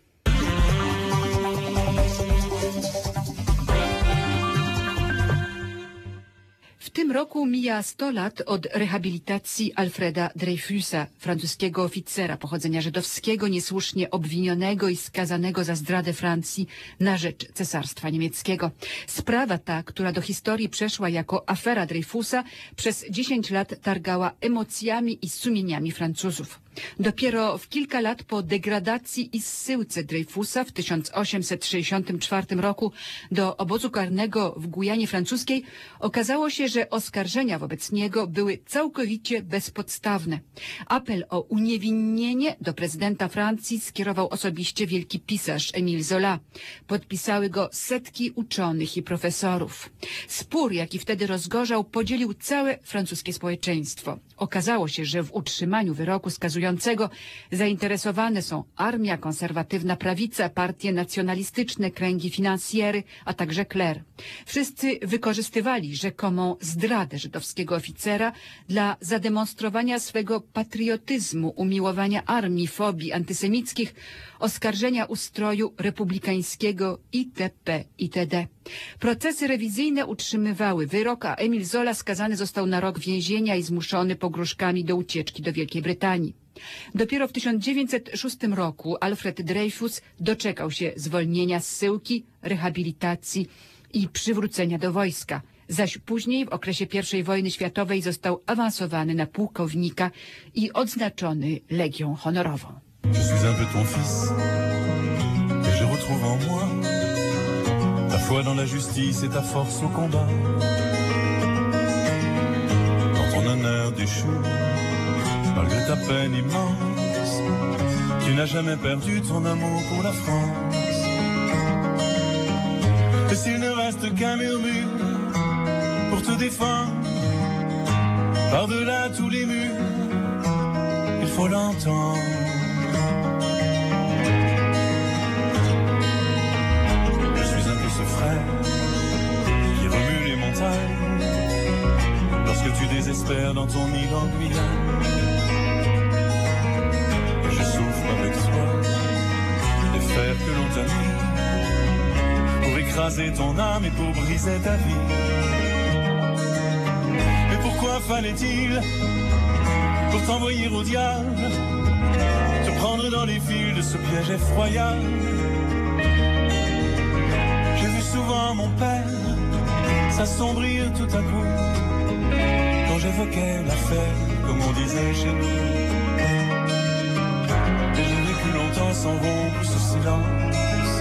W tym roku mija 100 lat od rehabilitacji Alfreda Dreyfusa, francuskiego oficera pochodzenia żydowskiego, niesłusznie obwinionego i skazanego za zdradę Francji na rzecz Cesarstwa Niemieckiego. Sprawa ta, która do historii przeszła jako afera Dreyfusa, przez 10 lat targała emocjami i sumieniami Francuzów. Dopiero w kilka lat po degradacji i zsyłce Dreyfusa w 1864 roku do obozu karnego w Gujanie Francuskiej okazało się, że oskarżenia wobec niego były całkowicie bezpodstawne. Apel o uniewinnienie do prezydenta Francji skierował osobiście wielki pisarz Émile Zola. Podpisały go setki uczonych i profesorów. Spór, jaki wtedy rozgorzał, podzielił całe francuskie społeczeństwo. Okazało się, że w utrzymaniu wyroku skazującego zainteresowane są armia, konserwatywna prawica, partie nacjonalistyczne, kręgi finansjery, a także kler. Wszyscy wykorzystywali rzekomą zdradę żydowskiego oficera dla zademonstrowania swego patriotyzmu, umiłowania armii, fobii antysemickich, oskarżenia ustroju republikańskiego itp. itd. Procesy rewizyjne utrzymywały wyrok, a Emil Zola skazany został na rok więzienia i zmuszony pogróżkami do ucieczki do Wielkiej Brytanii. Dopiero w 1906 roku Alfred Dreyfus doczekał się zwolnienia z zsyłki, rehabilitacji i przywrócenia do wojska, zaś później w okresie I wojny światowej został awansowany na pułkownika i odznaczony Legią Honorową. Je suis un peu ton fils et je retrouve en moi ta foi dans la justice et ta force au combat. Dans ton honneur déchu, malgré ta peine immense, tu n'as jamais perdu ton amour pour la France. Et s'il ne reste qu'un murmure pour te défendre, par-delà tous les murs, il faut l'entendre. Je suis un peu ce frère qui remue les montagnes lorsque tu désespères dans ton île en Guyane. Et je souffre avec toi les fers que l'on t'a mis pour écraser ton âme et pour briser ta vie. Mais pourquoi fallait-il, pour t'envoyer au diable, te prendre dans les fils de ce piège effroyable? J'ai vu souvent mon père s'assombrir tout à coup quand j'évoquais l'affaire, comme on disait chez nous. Et j'ai vécu longtemps sans rompre ce silence,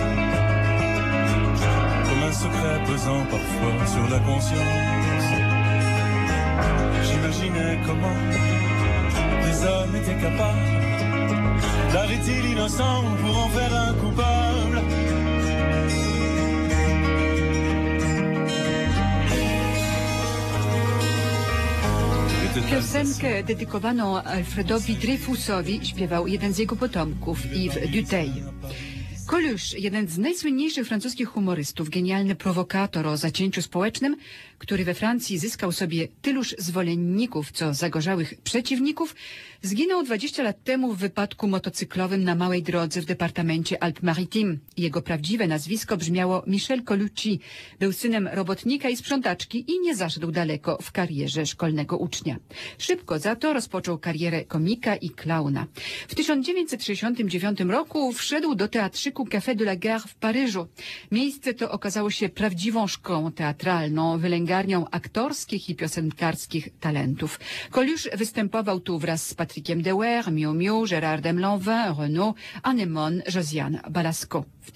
comme un secret pesant parfois sur la conscience. J'imaginais comment des hommes étaient capables d'arrêter l'innocent pour en faire un coupable. Piosenkę dedykowaną Alfredowi Dreyfusowi śpiewał jeden z jego potomków, Yves Duteil. Coluche, jeden z najsłynniejszych francuskich humorystów, genialny prowokator o zacięciu społecznym, który we Francji zyskał sobie tyluż zwolenników, co zagorzałych przeciwników, zginął 20 lat temu w wypadku motocyklowym na małej drodze w departamencie Alpes-Maritimes. Jego prawdziwe nazwisko brzmiało Michel Colucci. Był synem robotnika i sprzątaczki i nie zaszedł daleko w karierze szkolnego ucznia. Szybko za to rozpoczął karierę komika i klauna. W 1969 roku wszedł do teatrzyku Café de la Gare w Paryżu. Miejsce to okazało się prawdziwą szkołą teatralną, wylęgarnią aktorskich i piosenkarskich talentów. Coluche występował tu wraz z Patrickiem Dewaere, Miu Miu, Gérardem Lanvin, Renaud, Anémone, Josiane Balasco. W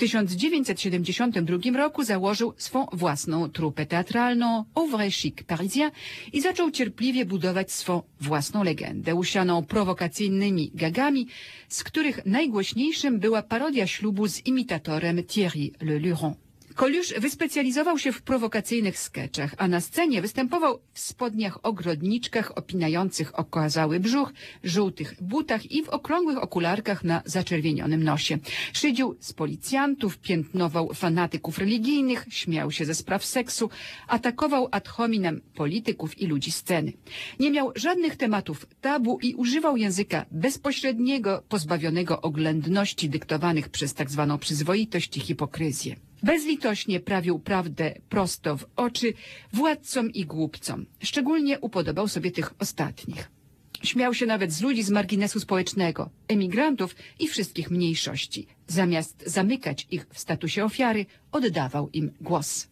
1972 roku założył swą własną trupę teatralną Au Vrai Chic Parisien i zaczął cierpliwie budować swą własną legendę, usianą prowokacyjnymi gagami, z których najgłośniejszym była parodia ślubu z imitatorem Thierry Le Luron. Coluche wyspecjalizował się w prowokacyjnych skeczach, a na scenie występował w spodniach ogrodniczkach opinających okazały brzuch, żółtych butach i w okrągłych okularkach na zaczerwienionym nosie. Szydził z policjantów, piętnował fanatyków religijnych, śmiał się ze spraw seksu, atakował ad hominem polityków i ludzi sceny. Nie miał żadnych tematów tabu i używał języka bezpośredniego, pozbawionego oględności dyktowanych przez tak zwaną przyzwoitość i hipokryzję. Bezlitośnie prawił prawdę prosto w oczy władcom i głupcom. Szczególnie upodobał sobie tych ostatnich. Śmiał się nawet z ludzi z marginesu społecznego, emigrantów i wszystkich mniejszości. Zamiast zamykać ich w statusie ofiary, oddawał im głos.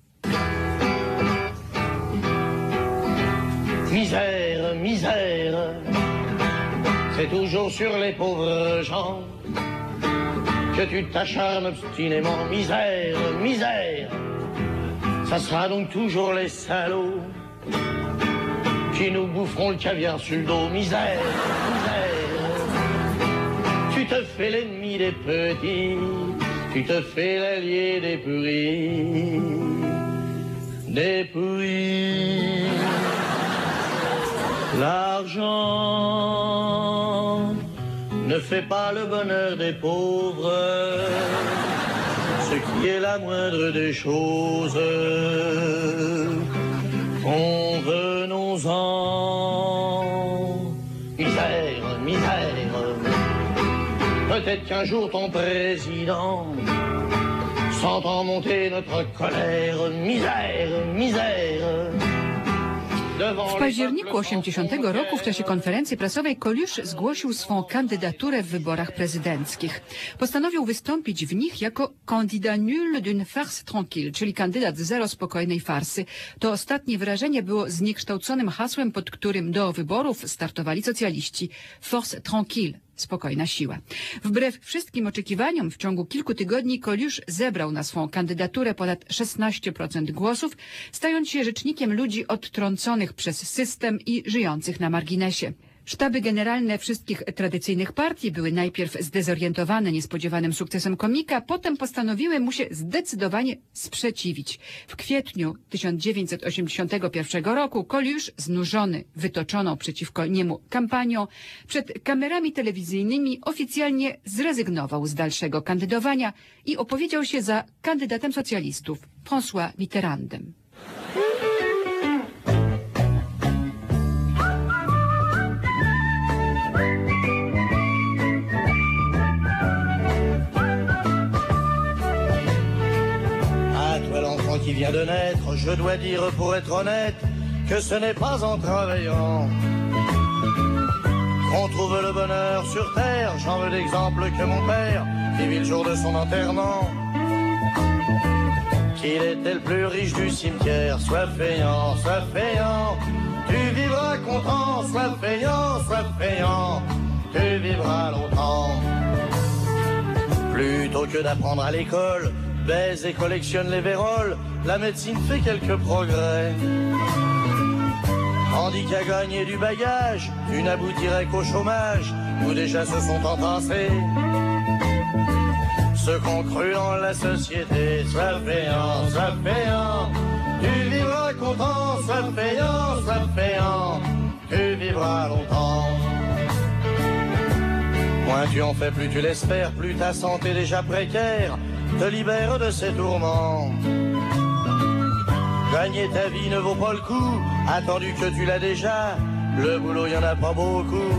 Misère, misère, c'est toujours sur les pauvres gens que tu t'acharnes obstinément. Misère, misère, ça sera donc toujours les salauds qui nous boufferont le caviar sur le dos. Misère, misère, tu te fais l'ennemi des petits, tu te fais l'allié des pourris, des pourris. L'argent ne fait pas le bonheur des pauvres, ce qui est la moindre des choses. Convenons-en. Misère, misère. Peut-être qu'un jour ton président s'entend monter notre colère. Misère, misère. W październiku 80 roku w czasie konferencji prasowej Koliusz zgłosił swą kandydaturę w wyborach prezydenckich. Postanowił wystąpić w nich jako candidat nul d'une farce tranquille, czyli kandydat zero spokojnej farsy. To ostatnie wyrażenie było zniekształconym hasłem, pod którym do wyborów startowali socjaliści. Force tranquille. Spokojna siła. Wbrew wszystkim oczekiwaniom w ciągu kilku tygodni Koliusz zebrał na swą kandydaturę ponad 16% głosów, stając się rzecznikiem ludzi odtrąconych przez system i żyjących na marginesie. Sztaby generalne wszystkich tradycyjnych partii były najpierw zdezorientowane niespodziewanym sukcesem komika, potem postanowiły mu się zdecydowanie sprzeciwić. W kwietniu 1981 roku Koliusz, znużony wytoczoną przeciwko niemu kampanią, przed kamerami telewizyjnymi oficjalnie zrezygnował z dalszego kandydowania i opowiedział się za kandydatem socjalistów, François Mitterrandem. Qui vient de naître, je dois dire pour être honnête que ce n'est pas en travaillant qu'on trouve le bonheur sur terre. J'en veux l'exemple que mon père, qui vit le jour de son enterrement, qu'il était le plus riche du cimetière. Sois feignant, tu vivras content. Sois feignant, tu vivras longtemps. Plutôt que d'apprendre à l'école, baise et collectionne les véroles, la médecine fait quelques progrès. Tandis qu'à gagner du bagage, tu n'aboutirais qu'au chômage, où déjà se sont entassés ceux qu'on cru dans la société. Sois feignant, tu vivras content. Sois feignant, tu vivras longtemps. Moins tu en fais, plus tu l'espères, plus ta santé déjà précaire te libère de ses tourments. Gagner ta vie ne vaut pas le coup, attendu que tu l'as déjà, le boulot y en a pas beaucoup.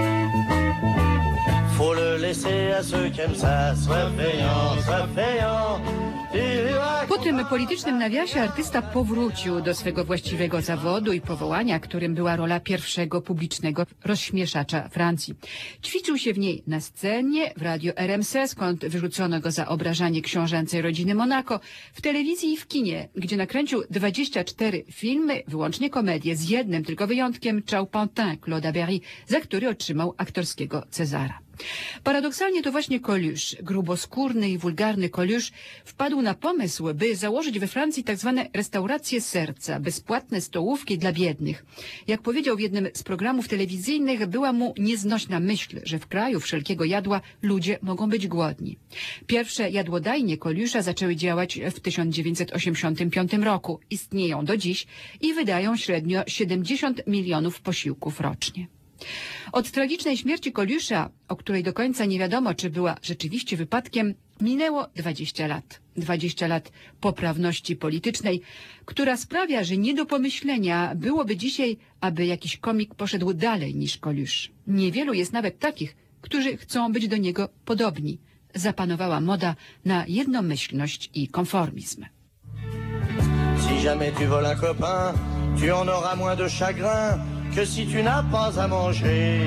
Faut le laisser à ceux qui aiment ça. Sois feignant, Po tym politycznym nawiasie artysta powrócił do swego właściwego zawodu i powołania, którym była rola pierwszego publicznego rozśmieszacza Francji. Ćwiczył się w niej na scenie, w radio RMC, skąd wyrzucono go za obrażanie książęcej rodziny Monaco, w telewizji i w kinie, gdzie nakręcił 24 filmy, wyłącznie komedie, z jednym tylko wyjątkiem, Ciao Pantin Claude'a Berry, za który otrzymał aktorskiego Cezara. Paradoksalnie to właśnie Koliusz, gruboskórny i wulgarny Koliusz, wpadł na pomysł, by założyć we Francji tak zwane restauracje serca, bezpłatne stołówki dla biednych. Jak powiedział w jednym z programów telewizyjnych, była mu nieznośna myśl, że w kraju wszelkiego jadła ludzie mogą być głodni. Pierwsze jadłodajnie Koliusza zaczęły działać w 1985 roku. Istnieją do dziś i wydają średnio 70 milionów posiłków rocznie. Od tragicznej śmierci Koliusza, o której do końca nie wiadomo, czy była rzeczywiście wypadkiem, minęło 20 lat. 20 lat poprawności politycznej, która sprawia, że nie do pomyślenia byłoby dzisiaj, aby jakiś komik poszedł dalej niż Koliusz. Niewielu jest nawet takich, którzy chcą być do niego podobni. Zapanowała moda na jednomyślność i konformizm. Si jamais tu voles un copain, tu en auras moins de chagrin que si tu n'as pas à manger.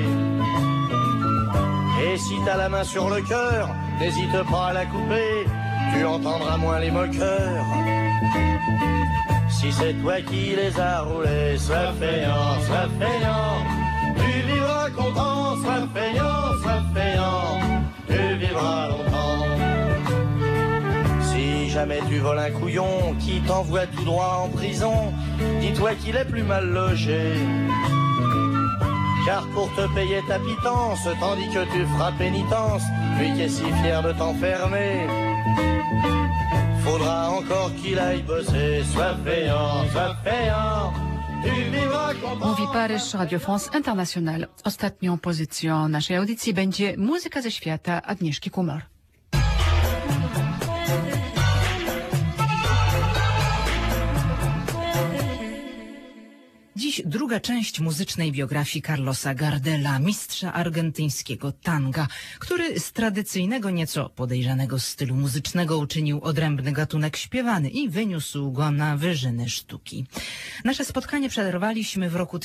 Et si t'as la main sur le cœur, n'hésite pas à la couper, tu entendras moins les moqueurs. Si c'est toi qui les as roulés, sois feignant, tu vivras content. Sois feignant, tu vivras longtemps. Si jamais tu voles un couillon qui t'envoie tout droit en prison, dis-toi qu'il est plus mal logé. Car pour te payer ta pitance, tandis que tu feras pénitence, lui qui est si fier de t'enfermer, faudra encore qu'il aille bosser. Sois feignant, tu vivras content. Mówi Paryż, Radio France International. Ostatnią pozycją naszej audycji będzie muzyka ze świata Agnieszki Kumor. Dziś druga część muzycznej biografii Carlosa Gardela, mistrza argentyńskiego tanga, który z tradycyjnego, nieco podejrzanego stylu muzycznego uczynił odrębny gatunek śpiewany i wyniósł go na wyżyny sztuki. Nasze spotkanie przerwaliśmy w roku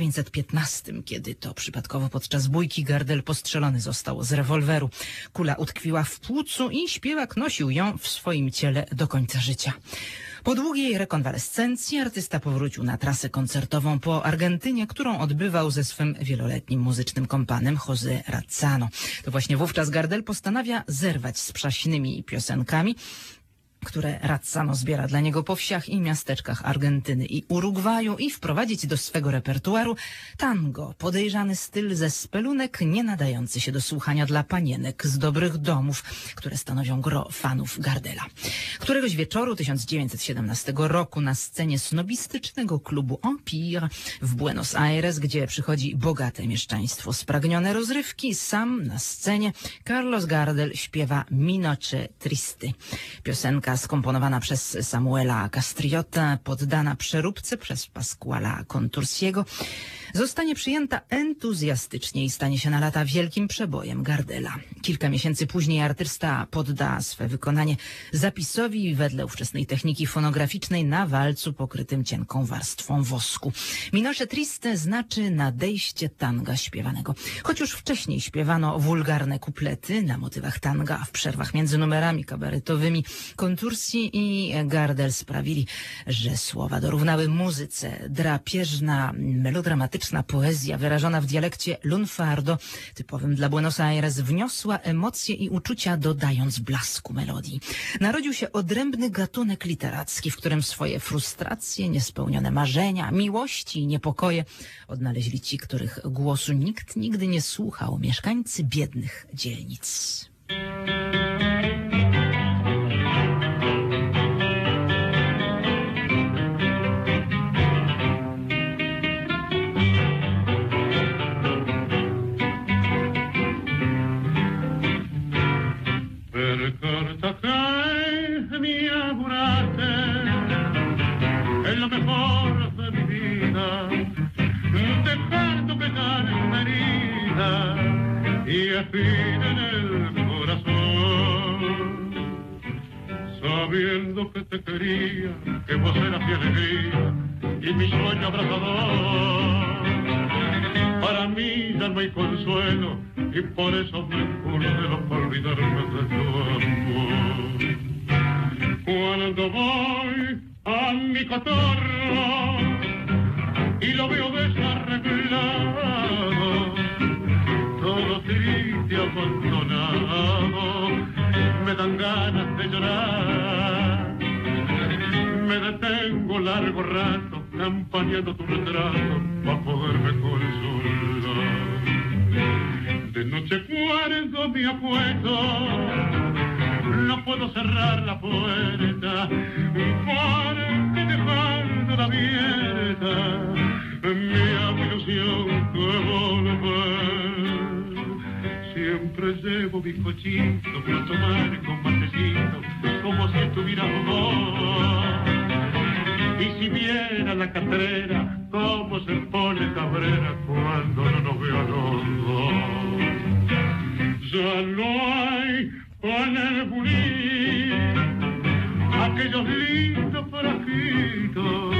1915, kiedy to przypadkowo podczas bójki Gardel postrzelony został z rewolweru. Kula utkwiła w płucu i śpiewak nosił ją w swoim ciele do końca życia. Po długiej rekonwalescencji artysta powrócił na trasę koncertową po Argentynie, którą odbywał ze swym wieloletnim muzycznym kompanem José Razzano. To właśnie wówczas Gardel postanawia zerwać z przaśnymi piosenkami, które Razzano zbiera dla niego po wsiach i miasteczkach Argentyny i Urugwaju i wprowadzić do swego repertuaru tango, podejrzany styl ze spelunek, nie nadający się do słuchania dla panienek z dobrych domów, które stanowią gro fanów Gardela. Któregoś wieczoru 1917 roku na scenie snobistycznego klubu Empire w Buenos Aires, gdzie przychodzi bogate mieszczaństwo spragnione rozrywki, sam na scenie Carlos Gardel śpiewa Mi Noche Triste. Piosenka skomponowana przez Samuela Castriota, poddana przeróbce przez Pasquala Contursiego, zostanie przyjęta entuzjastycznie i stanie się na lata wielkim przebojem Gardela. Kilka miesięcy później artysta podda swe wykonanie zapisowi wedle ówczesnej techniki fonograficznej na walcu pokrytym cienką warstwą wosku. Mi Noche Triste znaczy nadejście tanga śpiewanego. Choć już wcześniej śpiewano wulgarne kuplety na motywach tanga w przerwach między numerami kabaretowymi, Contursi i Gardel sprawili, że słowa dorównały muzyce. Drapieżna, melodramatyczna poezja wyrażona w dialekcie lunfardo, typowym dla Buenos Aires, wniosła emocje i uczucia, dodając blasku melodii. Narodził się odrębny gatunek literacki, w którym swoje frustracje, niespełnione marzenia, miłości i niepokoje odnaleźli ci, których głosu nikt nigdy nie słuchał, mieszkańcy biednych dzielnic. Sabiendo que te quería, que vos eras mi alegría y mi sueño abrazador. Para mí ya no hay consuelo y por eso me esfuerzo para olvidarme de tu amor. Cuando voy a mi cotorro y lo veo desarreglado, todo triste, abandonado, me dan ganas de llorar. Me detengo largo rato campaneando tu retrato para poderme consolar. De noche cuando me acuesto no puedo cerrar la puerta porque dejándola abierta mi ilusión de volver. Siempre llevo mi cochito para tomar con matecito, como si estuviera vos. Y si viera la catrera, cómo se pone cabrera cuando no nos veo a los dos. Ya no hay en el bulín aquellos lindos parajitos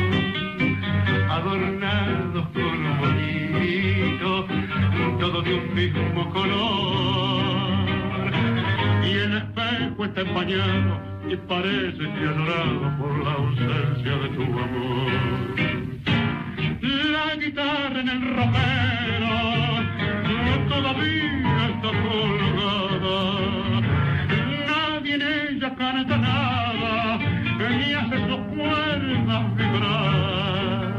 adornados con bonitos, todos de un mismo color, y el espejo está empañado y parece que ha llorado por la ausencia de tu amor. La guitarra en el ropero todavía está colgada, nadie en ella canta nada, ni hace sus cuerdas vibrar.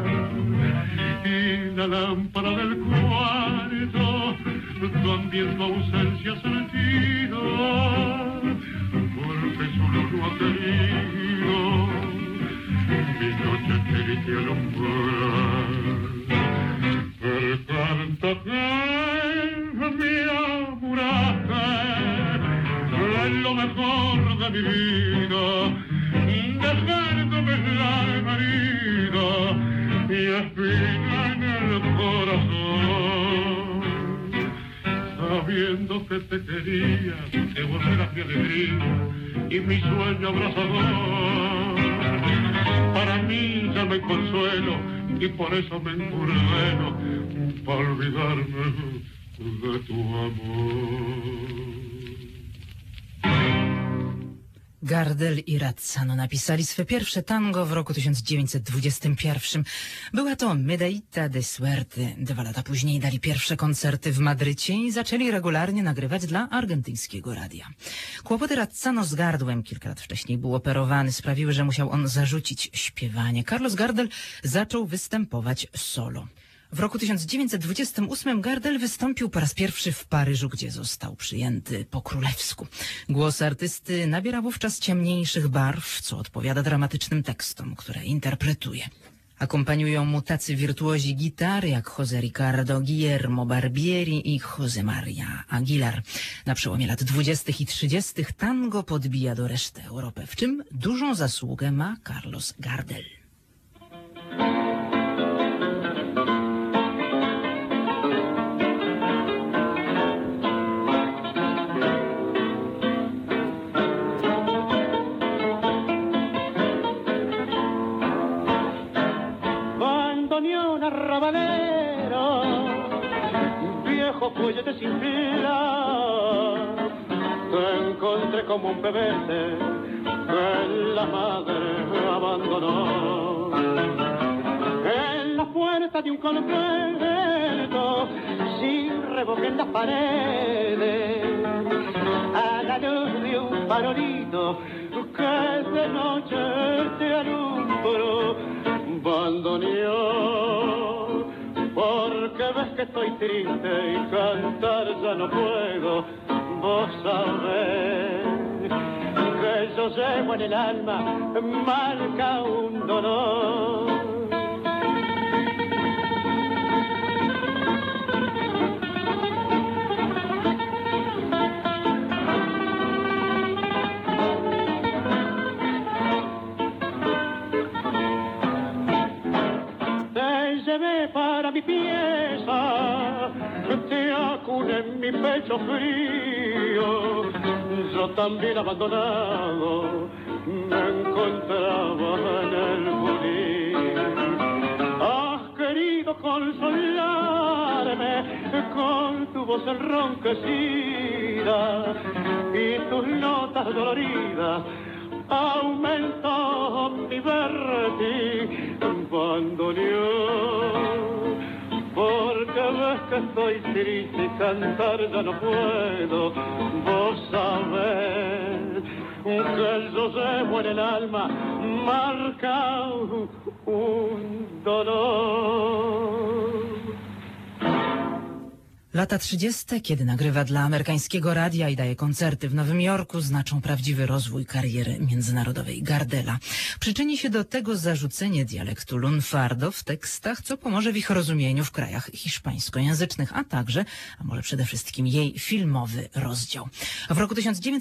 Y la lámpara del cuarto también tu ausencia ha sentido, porque solo lo ha querido mi noche triste alumbrar. El Cartagena me apuraste, es lo mejor de mi vida, dejándome la herida y espina que te quería, que vos eras mi alegría y mi sueño abrazador. Para mí ya no hay consuelo y por eso me encurdeno para olvidarme de tu amor. Gardel i Razzano napisali swe pierwsze tango w roku 1921. Była to Medallita de Suerte. 2 lata później dali pierwsze koncerty w Madrycie i zaczęli regularnie nagrywać dla argentyńskiego radia. Kłopoty Razzano z gardłem, kilka lat wcześniej był operowany, sprawiły, że musiał on zarzucić śpiewanie. Carlos Gardel zaczął występować solo. W roku 1928 Gardel wystąpił po raz pierwszy w Paryżu, gdzie został przyjęty po królewsku. Głos artysty nabiera wówczas ciemniejszych barw, co odpowiada dramatycznym tekstom, które interpretuje. Akompaniują mu tacy wirtuozi gitary jak José Ricardo Guillermo Barbieri i José María Aguilar. Na przełomie lat 20. i 30. tango podbija do reszty Europy, w czym dużą zasługę ma Carlos Gardel. Arrabalero, viejo fuellete sin fila, te encontré como un bebete que la madre abandonó. En la puerta de un convento, sin revoque en las paredes, a la luz de un farolito que de noche te alumbró. Bandoneón, porque ves que estoy triste y cantar ya no puedo. Vos sabés que yo llevo en el alma marca un dolor. Para mi pieza, te acude en mi pecho frío. Yo también abandonado me encontraba en el judío. Has querido consolarme con tu voz enronquecida y tus notas doloridas. Aumentó mi vértigo, bandoneón, porque ves que estoy triste y cantar ya no puedo. Vos sabés que yo llevo en el alma marcado un dolor. Lata 30., kiedy nagrywa dla amerykańskiego radia i daje koncerty w Nowym Jorku, znaczą prawdziwy rozwój kariery międzynarodowej Gardela. Przyczyni się do tego zarzucenie dialektu lunfardo w tekstach, co pomoże w ich rozumieniu w krajach hiszpańskojęzycznych, a także, a może przede wszystkim jej filmowy rozdział. W roku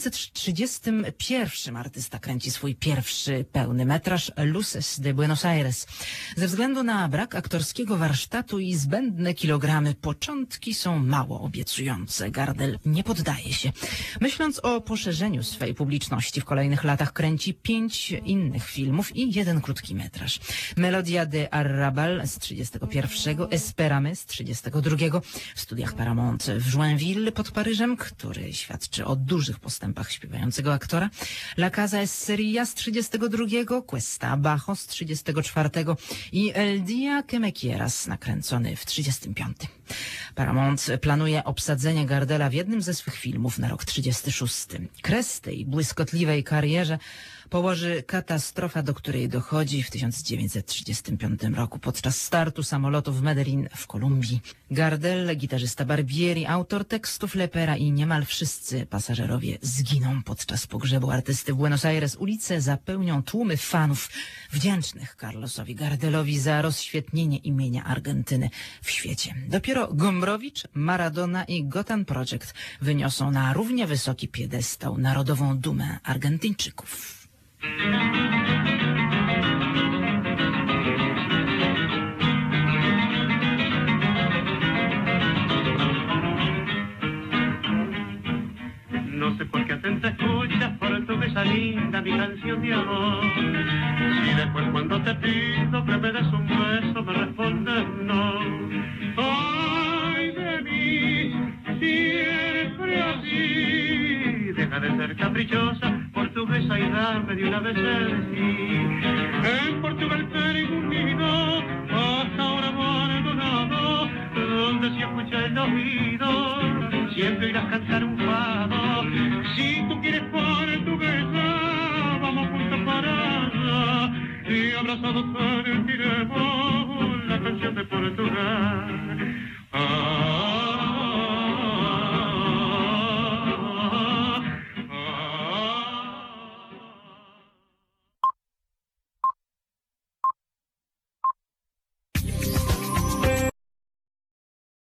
1931 artysta kręci swój pierwszy pełny metraż Luces de Buenos Aires. Ze względu na brak aktorskiego warsztatu i zbędne kilogramy początki są mało obiecujące. Gardel nie poddaje się. Myśląc o poszerzeniu swej publiczności, w kolejnych latach kręci 5 innych filmów i 1 krótki metraż. Melodia de Arrabal z 31, Espérame z 32, w studiach Paramount w Joinville pod Paryżem, który świadczy o dużych postępach śpiewającego aktora, La Casa es Seria z 32, Cuesta Abajo z 34 i El Día que me quieras, nakręcony w 35. Paramount planuje obsadzenie Gardela w jednym ze swych filmów na rok 36. Kres tej błyskotliwej karierze położy katastrofa, do której dochodzi w 1935 roku podczas startu samolotu w Medellin w Kolumbii. Gardel, gitarzysta Barbieri, autor tekstów Lepera i niemal wszyscy pasażerowie zginą podczas pogrzebu artysty w Buenos Aires. Ulice zapełnią tłumy fanów wdzięcznych Carlosowi Gardelowi za rozświetnienie imienia Argentyny w świecie. Dopiero Gombrowicz, Maradona i Gotham Project wyniosą na równie wysoki piedestał narodową dumę Argentyńczyków. mi canción de amor. Si después cuando te pido que me des un beso me respondes no. Ay de mí, siempre así, deja de ser caprichosa, portuguesa y dame de una vez el sí. En Portugal tengo un nido, hasta ahora abandonado, donde se escucha el oído, siempre irás a cantar un fado. Si tú quieres portuguesa, vamos juntos para allá, y abrazados en el